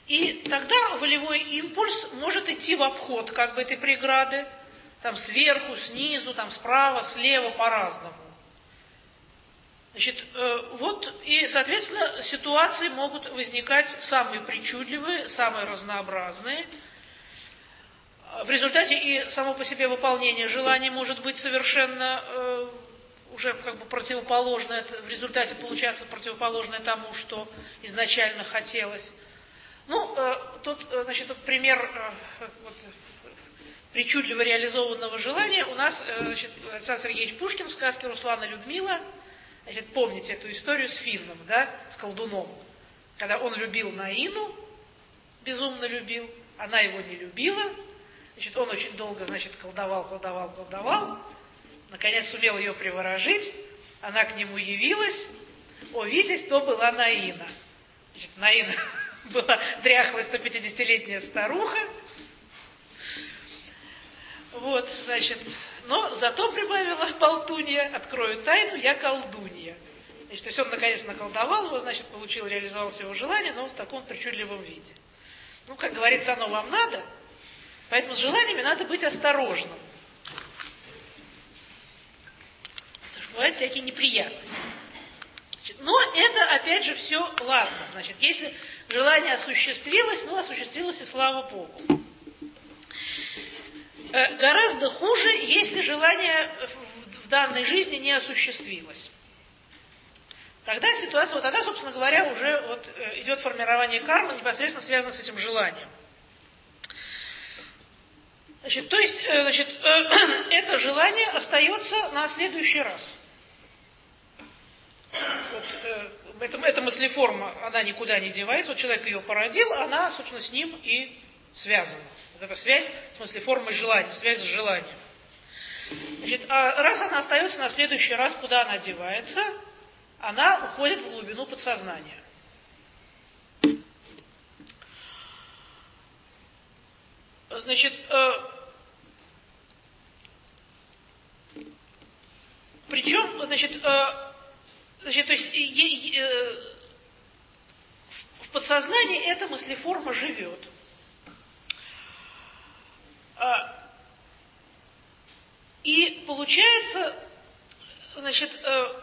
И тогда волевой импульс может идти в обход как бы этой преграды, там сверху, снизу, там справа, слева, по-разному. Значит, вот и, соответственно, ситуации могут возникать самые причудливые, самые разнообразные. В результате и само по себе выполнение желания может быть совершенно э, уже как бы противоположное, в результате получаться противоположное тому, что изначально хотелось. Ну, э, тут, значит, вот пример э, вот, причудливо реализованного желания у нас, э, значит, Александр Сергеевич Пушкин в сказке «Руслан и Людмила». Значит, помните эту историю с Финном, да, с колдуном, когда он любил Наину, безумно любил, она его не любила. Значит, он очень долго, значит, колдовал, колдовал, колдовал. Наконец сумел ее приворожить. Она к нему явилась. О, видите, то была Наина. Значит, Наина была дряхлая сто пятидесятилетняя старуха. Вот, значит, но зато прибавила болтунья, открою тайну, я колдунья. Значит, то есть он наконец наколдовал его, значит, получил, реализовалось его желание, но в таком причудливом виде. Ну, как говорится, оно вам надо. Поэтому с желаниями надо быть осторожным. Потому что бывают всякие неприятности. Значит, но это, опять же, все ладно. Значит, если желание осуществилось, ну, осуществилось и слава Богу. Э, гораздо хуже, если желание в данной жизни не осуществилось. Тогда ситуация, вот тогда, собственно говоря, уже вот, э, идет формирование кармы, непосредственно связано с этим желанием. Значит, то есть, значит, это желание остается на следующий раз. Вот, эта, эта мыслеформа, она никуда не девается. Вот человек ее породил, она, собственно, с ним и связана. Вот эта связь с мыслеформой желания, связь с желанием. Значит, а раз она остается на следующий раз, куда она девается, она уходит в глубину подсознания. Значит, э, причем, значит, э, значит, то есть е, е, в подсознании эта мыслеформа живет. Э, и получается, значит, э,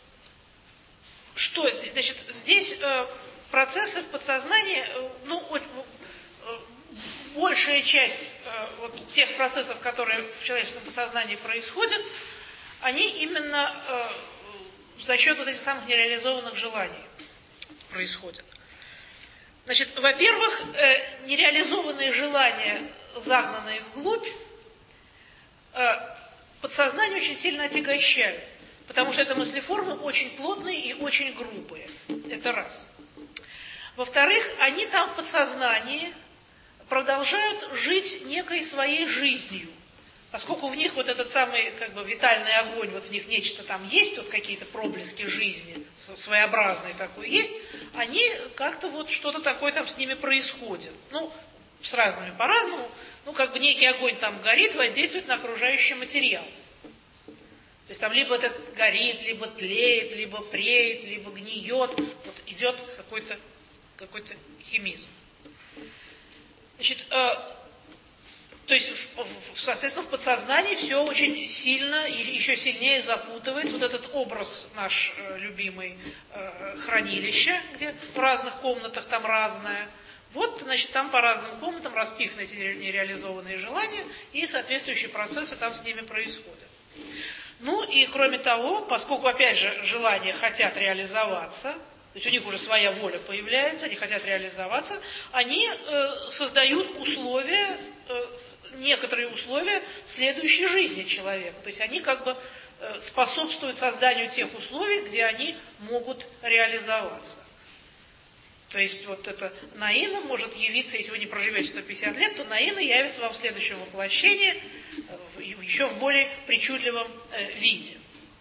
что здесь? Значит, здесь э, процессы в подсознании, э, ну, э, большая часть э, вот, тех процессов, которые в человеческом подсознании происходят, они именно э, за счет вот этих самых нереализованных желаний происходят. Значит, во-первых, э, нереализованные желания, загнанные вглубь, э, подсознание очень сильно отягощают, потому что это мыслеформы очень плотные и очень грубые. Это раз. Во-вторых, они там в подсознании продолжают жить некой своей жизнью, поскольку в них вот этот самый как бы витальный огонь, вот в них нечто там есть, вот какие-то проблески жизни, своеобразные такой есть, они как-то вот что-то такое там с ними происходит. Ну, с разными по-разному, ну, как бы некий огонь там горит, воздействует на окружающий материал. То есть там либо это горит, либо тлеет, либо преет, либо гниет, вот идет какой-то, какой-то химизм. Значит, э, то есть, в, в, соответственно, в подсознании все очень сильно и еще сильнее запутывается. Вот этот образ наш э, любимый э, хранилища, где в разных комнатах там разное. Вот, значит, там по разным комнатам распиханы эти нереализованные желания, и соответствующие процессы там с ними происходят. Ну и кроме того, поскольку, опять же, желания хотят реализоваться, то есть у них уже своя воля появляется, они хотят реализоваться, они э, создают условия, э, некоторые условия следующей жизни человека. То есть они как бы э, способствуют созданию тех условий, где они могут реализоваться. То есть вот эта Наина может явиться, если вы не проживете сто пятьдесят лет, то Наина явится вам в следующем воплощении, э, еще в более причудливом э, виде.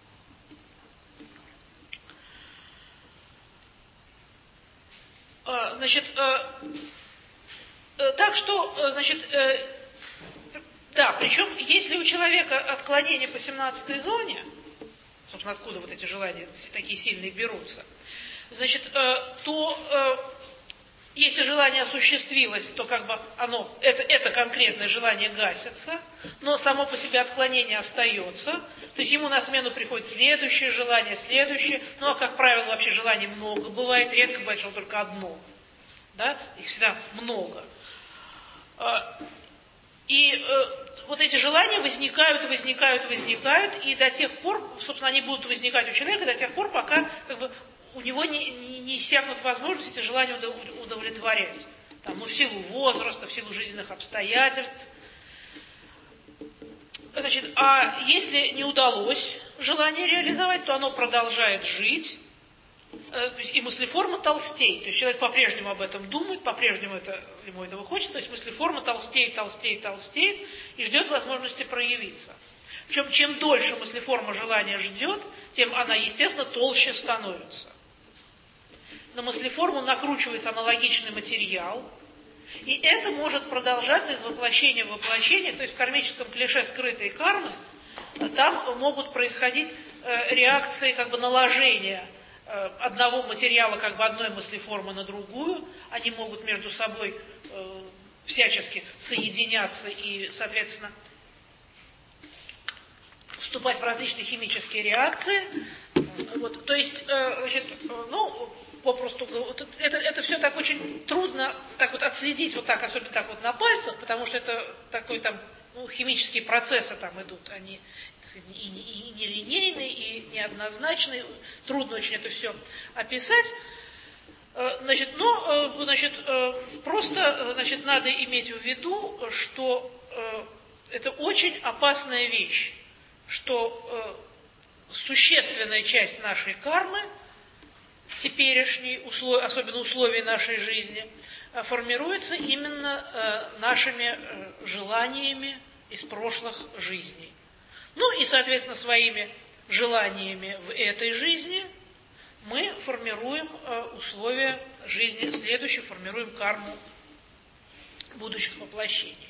Значит, э, э, так что, э, значит, э, да, причем, если у человека отклонение по семнадцатой зоне, собственно, откуда вот эти желания такие сильные берутся, значит, э, то если желание осуществилось, то как бы оно, это, это конкретное желание гасится, но само по себе отклонение остается. То есть ему на смену приходит следующее желание, следующее. Ну, а как правило, вообще желаний много бывает, редко бывает, что только одно. Да? Их всегда много. И вот эти желания возникают, возникают, возникают, и до тех пор, собственно, они будут возникать у человека до тех пор, пока как бы, у него не, не, не иссякнут возможности эти желания удовлетворять. Там, ну, в силу возраста, в силу жизненных обстоятельств. Значит, а если не удалось желание реализовать, то оно продолжает жить, э, то есть и мыслеформа толстеет. То есть человек по-прежнему об этом думает, по-прежнему это, ему этого хочет, то есть мыслеформа толстеет, толстеет, толстеет и ждет возможности проявиться. Причем чем дольше мыслеформа желания ждет, тем она, естественно, толще становится. На мыслеформу накручивается аналогичный материал, и это может продолжаться из воплощения в воплощение, то есть в кармическом клише скрытой кармы, там могут происходить э, реакции как бы наложения э, одного материала, как бы одной мыслеформы на другую, они могут между собой э, всячески соединяться и, соответственно, вступать в различные химические реакции. Вот, то есть, э, значит, ну, попросту, это, это все так очень трудно так вот отследить, вот так, особенно так вот на пальцах, потому что это такой там, ну, химические процессы там идут, они и, и, и нелинейные, и неоднозначные, трудно очень это все описать. Значит, но, значит, просто, значит, надо иметь в виду, что это очень опасная вещь, что существенная часть нашей кармы, теперешней, особенно условий нашей жизни, формируется именно нашими желаниями из прошлых жизней. Ну и, соответственно, своими желаниями в этой жизни мы формируем условия жизни следующей, формируем карму будущих воплощений.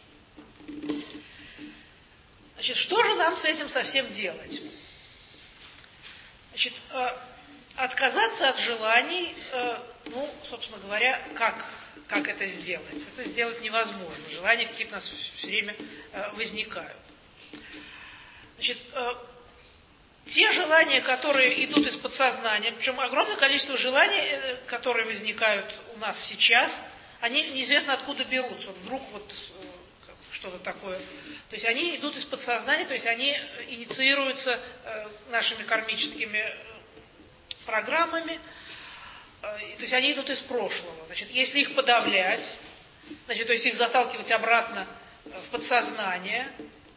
Значит, что же нам с этим совсем делать? Значит, отказаться от желаний, ну, собственно говоря, как, как это сделать? Это сделать невозможно. Желания какие-то у нас все время возникают. Значит, те желания, которые идут из подсознания, причем огромное количество желаний, которые возникают у нас сейчас, они неизвестно откуда берутся. Вот вдруг вот что-то такое. То есть они идут из подсознания, то есть они инициируются нашими кармическими программами, то есть они идут из прошлого. Значит, если их подавлять, значит, то есть их заталкивать обратно в подсознание,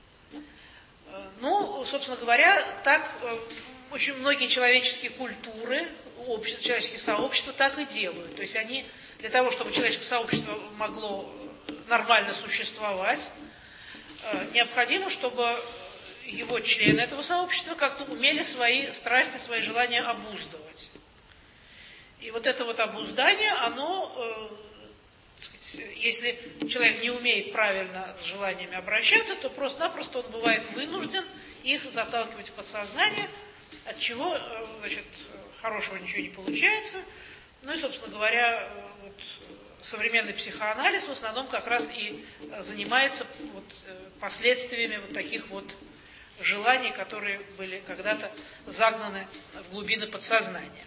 ну, собственно говоря, так очень многие человеческие культуры, общества, человеческие сообщества так и делают. То есть они для того, чтобы человеческое сообщество могло нормально существовать, необходимо, чтобы его члены этого сообщества как-то умели свои страсти, свои желания обуздывать. И вот это вот обуздание, оно, если человек не умеет правильно с желаниями обращаться, то просто-напросто он бывает вынужден их заталкивать в подсознание, от чего, значит, хорошего ничего не получается. Ну и, собственно говоря, вот, современный психоанализ в основном как раз и занимается вот, последствиями вот таких вот желаний, которые были когда-то загнаны в глубины подсознания.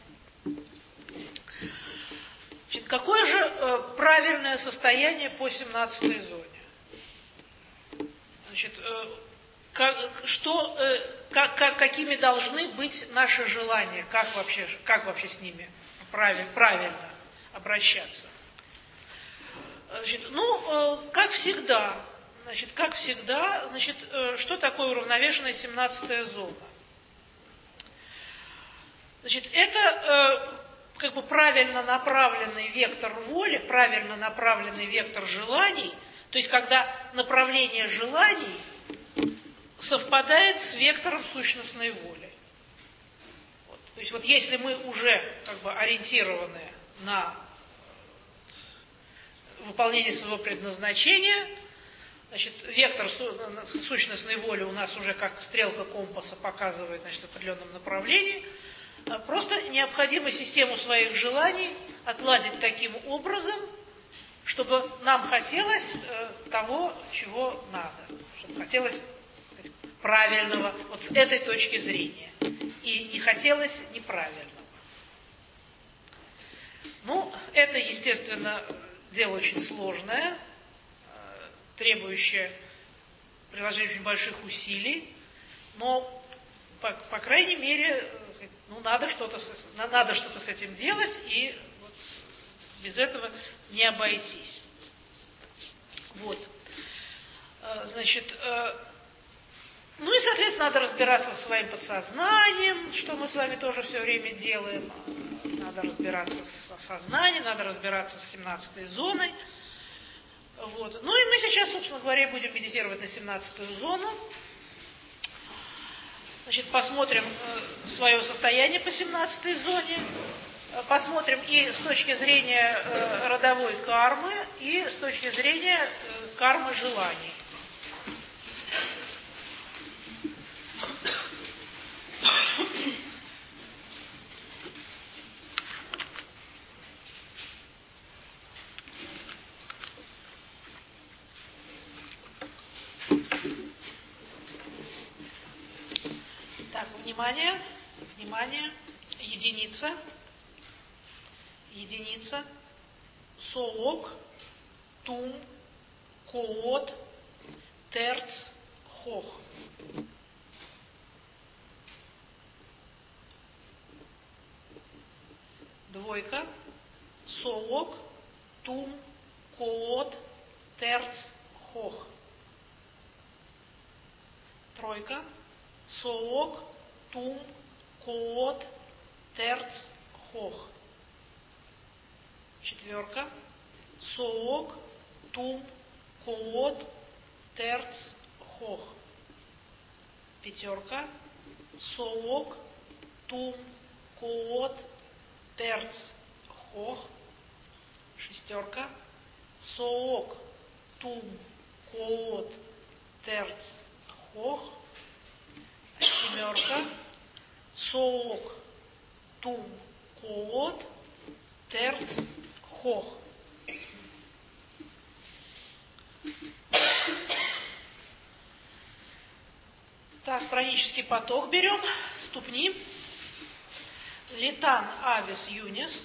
Значит, какое же э, правильное состояние по семнадцатой зоне? Значит, э, как, что, э, как, как, какими должны быть наши желания, как вообще, как вообще с ними правиль, правильно обращаться? Значит, ну, э, как всегда, значит, как всегда, значит, э, что такое уравновешенная семнадцатая зона? Значит, это э, как бы правильно направленный вектор воли, правильно направленный вектор желаний, то есть когда направление желаний совпадает с вектором сущностной воли. Вот. То есть вот если мы уже как бы ориентированы на выполнение своего предназначения, значит, вектор сущностной воли у нас уже как стрелка компаса показывает, значит, в определенном направлении. Просто необходимо систему своих желаний отладить таким образом, чтобы нам хотелось э, того, чего надо, чтобы хотелось правильного, вот с этой точки зрения, и не хотелось неправильного. Ну, это, естественно, дело очень сложное, э, требующее приложения очень больших усилий, но, по, по крайней мере, ну, надо что-то, надо что-то с этим делать, и вот без этого не обойтись. Вот. Значит, ну и, соответственно, надо разбираться со своим подсознанием, что мы с вами тоже все время делаем. Надо разбираться с сознанием, надо разбираться с семнадцатой зоной. Вот. Ну и мы сейчас, собственно говоря, будем медитировать на семнадцатую зону. Значит, посмотрим э, свое состояние по семнадцатой зоне, посмотрим и с точки зрения э, родовой кармы, и с точки зрения э, кармы желаний. Внимание, внимание, единица, единица, соок, тум, коот, терц, хох. Двойка, соок, тум, коот, терц, хох. Тройка, соок, тум, коот, терц, хох. Четверка. Соок, тум, коот, терц, хох. Пятерка. Соок, тум, коот, терц, хох. Шестерка. Соок, тум, коот, терц, хох. Семерка. Соок, тум, коот, терц, хох. Так, пранический поток берем. Ступни. Литан авис юнис.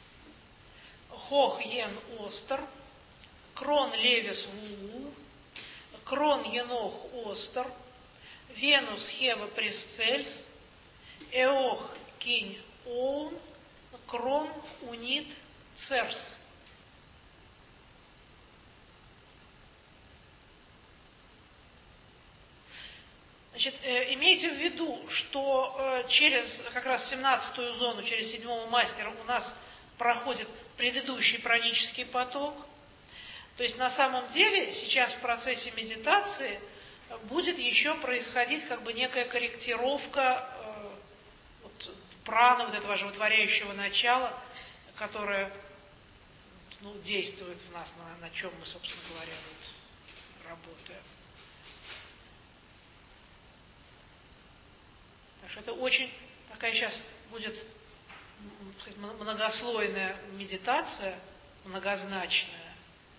Хох йен остер. Крон левис вуу. Крон енох остер. Венус хева пресцельс. Эох кинь оун. Крон унит церс. Значит, э, имейте в виду, что э, через как раз семнадцатую зону, через седьмого мастера у нас проходит предыдущий пранический поток. То есть на самом деле сейчас в процессе медитации будет еще происходить как бы некая корректировка э, вот, праны, вот этого животворяющего начала, которое ну, действует в нас, на, на чем мы, собственно говоря, вот, работаем. Так что это очень такая сейчас будет сказать, многослойная медитация, многозначная.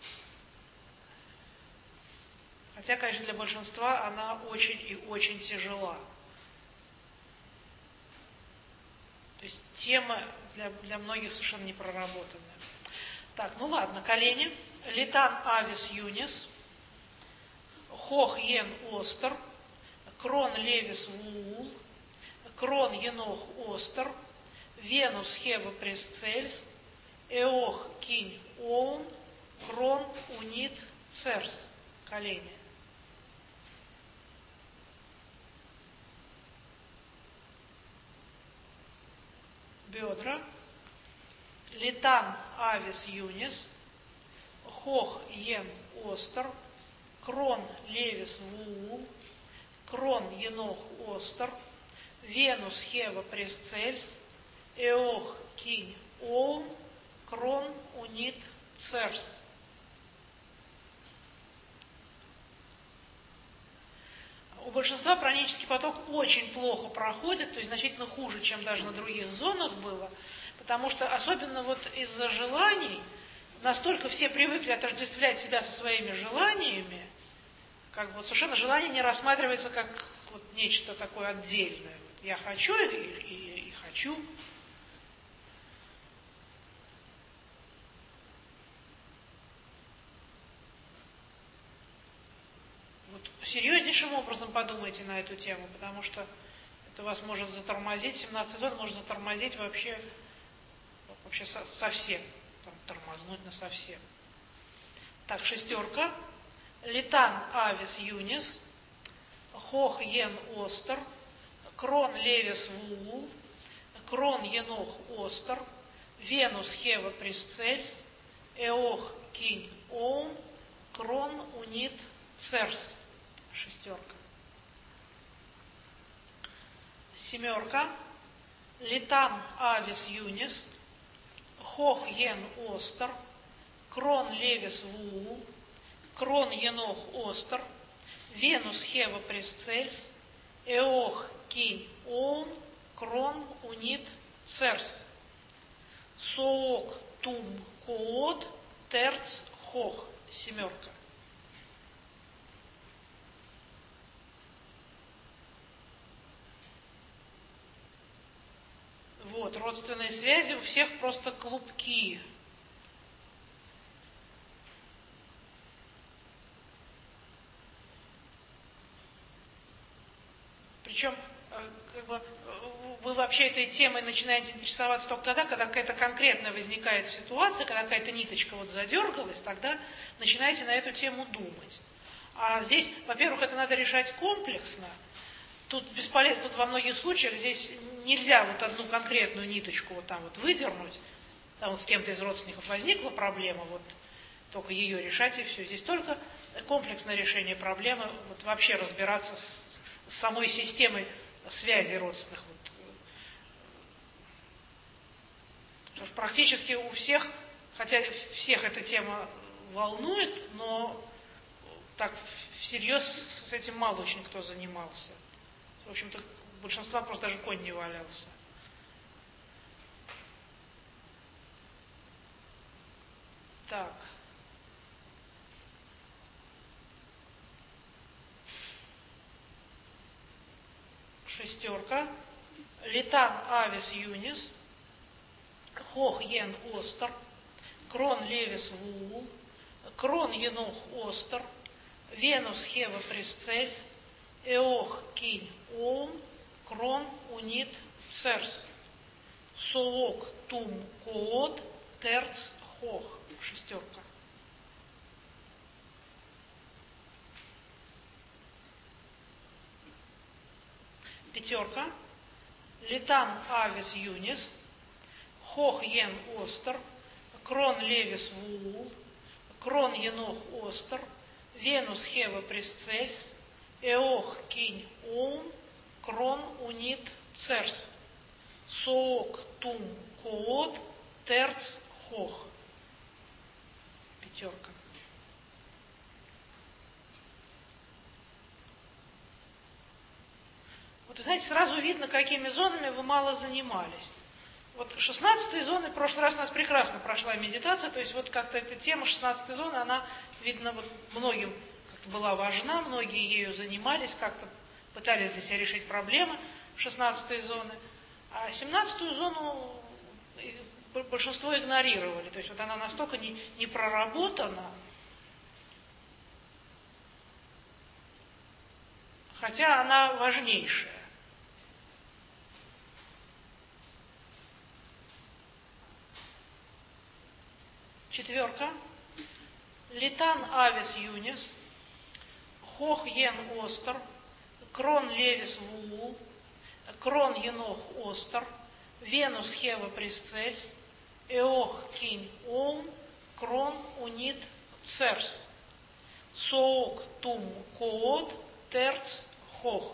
Хотя, конечно, для большинства она очень и очень тяжела. То есть тема для, для многих совершенно не проработанная. Так, ну ладно, колени. Литан авис юнис. Хох йен остер. Крон левис вуул. Крон енох остер. Венус хева пресцельс. Эох кинь оун. Крон унит церс. Колени. Бедра. Литан авис юнис. Хох йен остер. Крон левис вуул. Крон енох остер. Венус хева пресцельс. Эох кинь оун. Крон унит церс. У большинства пранический поток очень плохо проходит, то есть значительно хуже, чем даже на других зонах было, потому что особенно вот из-за желаний настолько все привыкли отождествлять себя со своими желаниями, как бы вот совершенно желание не рассматривается как вот нечто такое отдельное. Вот я хочу и, и, и хочу. Вот серьезнейшим образом подумайте на эту тему, потому что это вас может затормозить, семнадцатый зон может затормозить вообще, вообще со, совсем, там, тормознуть на совсем. Так, шестерка. Литан авис юнис, хох ен остер, крон левис вуу, крон енох остер, венус хева присцельс, эох кинь оум, крон унит церс. Шестерка. Семерка. Литан авис юнис, хох ен остер, крон левис вуу, крон енох остер, венус хева присцельс, эох кинь оум, крон унит церс. Соок тум коот терц хох. Семерка. Вот, родственные связи у всех просто клубки. Причем, как бы, вы вообще этой темой начинаете интересоваться только тогда, когда какая-то конкретная возникает ситуация, когда какая-то ниточка вот задергалась, тогда начинаете на эту тему думать. А здесь, во-первых, это надо решать комплексно. Тут бесполезно, тут во многих случаях здесь нельзя вот одну конкретную ниточку вот там вот выдернуть. Там вот с кем-то из родственников возникла проблема, вот только ее решать и все. Здесь только комплексное решение проблемы, вот вообще разбираться с, с самой системой связи родственных. Вот. Потому что практически у всех, хотя всех эта тема волнует, но так всерьез с этим мало очень кто занимался. В общем-то, у большинства просто даже конь не валялся. Так. Шестерка. Литан авис юнис, хох ен остер, крон левис вуу, крон енох остер, венус хева присцельс, эох кинь оум, крон унит церс. Соок тум коот терц хох. Шестерка. Пятерка. Литан авис юнис, хох ен остер, крон левис вуу, крон енох остер, венус хева присцельс, эох кинь оум, крон унит церс. Соок тум коот терц хох. Пятерка. Вот, вы знаете, сразу видно, какими зонами вы мало занимались. Вот шестнадцатая зона, в прошлый раз у нас прекрасно прошла медитация, то есть вот как-то эта тема шестнадцатой зоны, она, видно, вот многим как-то была важна, многие ею занимались, как-то пытались для себя решить проблемы шестнадцатой зоны. А семнадцатую зону большинство игнорировали, то есть вот она настолько не, не проработана, хотя она важнейшая. Четверка. Литан авис юнис, хох ен остер, крон левис вуу, крон енох остер, венус хева присцельс, эох кинь оум, крон унит церс. Соок тум коот терц хох.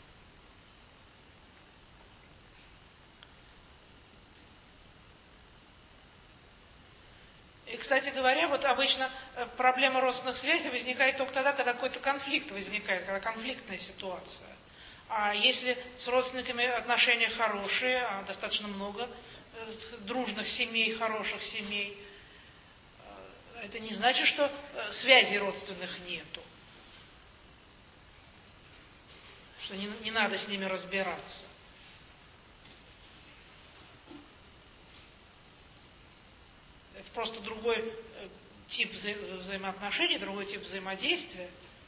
И, кстати говоря, вот обычно проблема родственных связей возникает только тогда, когда какой-то конфликт возникает, когда конфликтная ситуация. А если с родственниками отношения хорошие, а достаточно много дружных семей, хороших семей, это не значит, что связей родственных нету. Что не, не надо с ними разбираться. Это просто другой тип вза взаимоотношений, другой тип взаимодействия.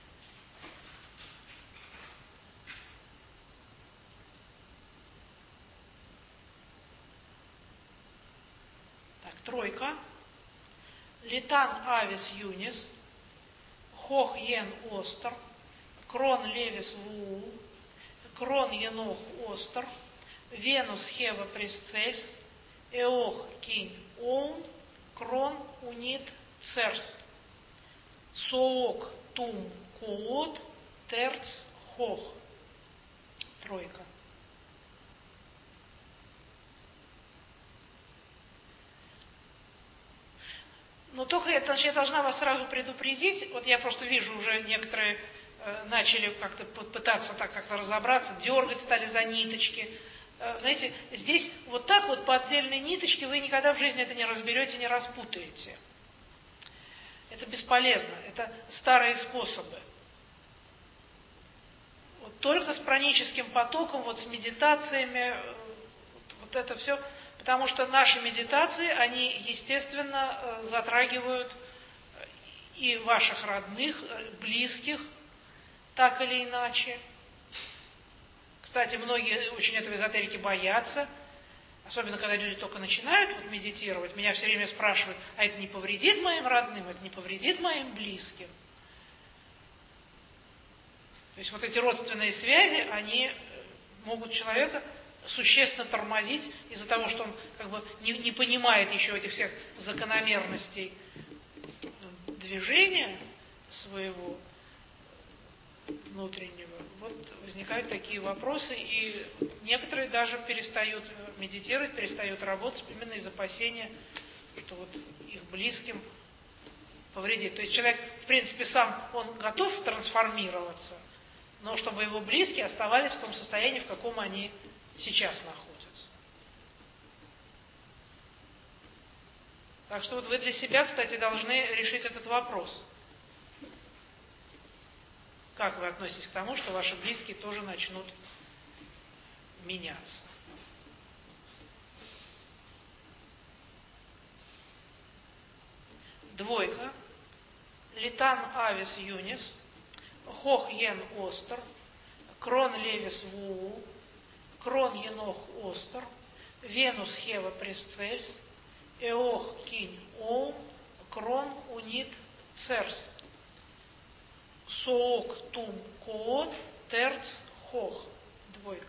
Так, тройка. Литан авис юнис, хох йен остер, крон левис вуу, крон енох остер, венус хева пресцельс, эох кинь оун, крон унит церс, соок тум коот, терц хох. Тройка. Но только это, значит, я должна вас сразу предупредить. Вот я просто вижу, уже некоторые э, начали как-то пытаться так как-то разобраться, дергать стали за ниточки. Э, знаете, здесь вот так вот по отдельной ниточке вы никогда в жизни это не разберете, не распутаете. Это бесполезно. Это старые способы. Вот только с праническим потоком, вот с медитациями, вот, вот это все. Потому что наши медитации, они, естественно, затрагивают и ваших родных, близких, так или иначе. Кстати, многие очень этого эзотерики боятся, особенно когда люди только начинают вот медитировать. Меня все время спрашивают, а это не повредит моим родным, это не повредит моим близким? То есть вот эти родственные связи, они могут человека существенно тормозить из-за того, что он как бы не, не понимает еще этих всех закономерностей движения своего внутреннего. Вот возникают такие вопросы, и некоторые даже перестают медитировать, перестают работать именно из опасения, что вот их близким повредит. То есть человек, в принципе, сам, он готов трансформироваться, но чтобы его близкие оставались в том состоянии, в каком они сейчас находятся. Так что вот вы для себя, кстати, должны решить этот вопрос. Как вы относитесь к тому, что ваши близкие тоже начнут меняться? Двойка. Литан авис юнис, хох йен остер, крон левис вуу, крон енох остер, венус хева пресцельс, эох кинь оум, крон унит церс, соок тум коот, терц хох. Двойка.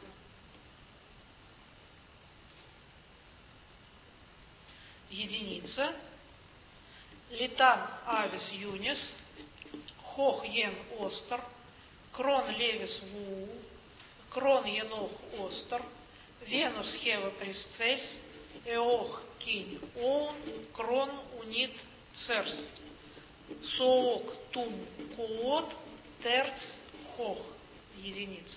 Единица. Литан авис юнис, хох йен остер, крон левис вуу, крон енох остер, венус хева пресцельс, эох кинь оун, крон унит церс, соок тум коот, терц хох. Единица.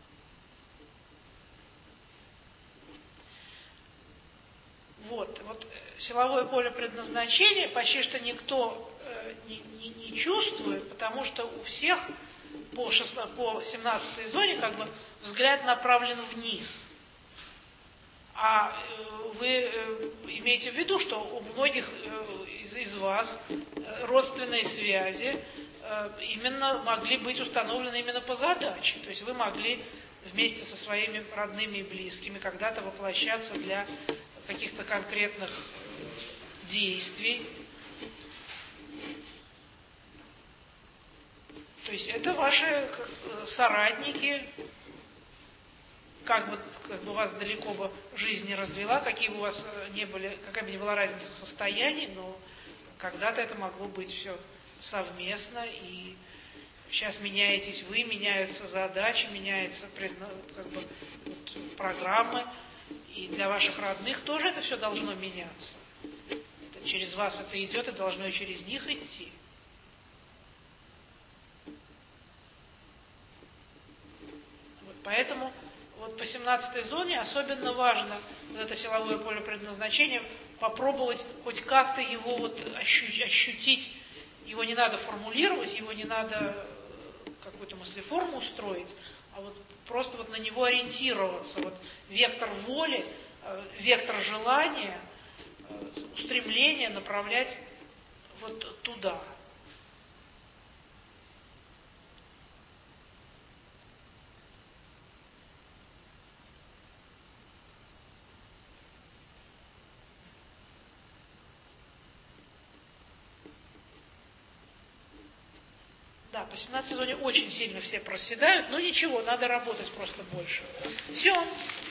Вот, вот силовое поле предназначения почти что никто э, не, не, не чувствует, потому что у всех по, по семнадцатой зоне как бы взгляд направлен вниз. А э, вы э, имеете в виду, что у многих э, из, из вас э, родственные связи э, именно могли быть установлены именно по задаче. То есть вы могли вместе со своими родными и близкими когда-то воплощаться для каких-то конкретных действий. То есть это ваши соратники, как бы, как бы вас далеко бы жизнь не развела, какие бы у вас не были, какая бы ни была разница состояний, но когда-то это могло быть все совместно, и сейчас меняетесь вы, меняются задачи, меняются как бы, вот, программы. И для ваших родных тоже это все должно меняться. Это через вас это идет, и должно и через них идти. Вот поэтому вот по семнадцатой зоне особенно важно вот это силовое поле предназначения попробовать хоть как-то его вот ощутить. Его не надо формулировать, его не надо какую-то мыслеформу устроить, а вот просто вот на него ориентироваться. Вот вектор воли, вектор желания, устремления направлять вот туда. Да, по семнадцатой зоне очень сильно все проседают, но ничего, надо работать просто больше. Все.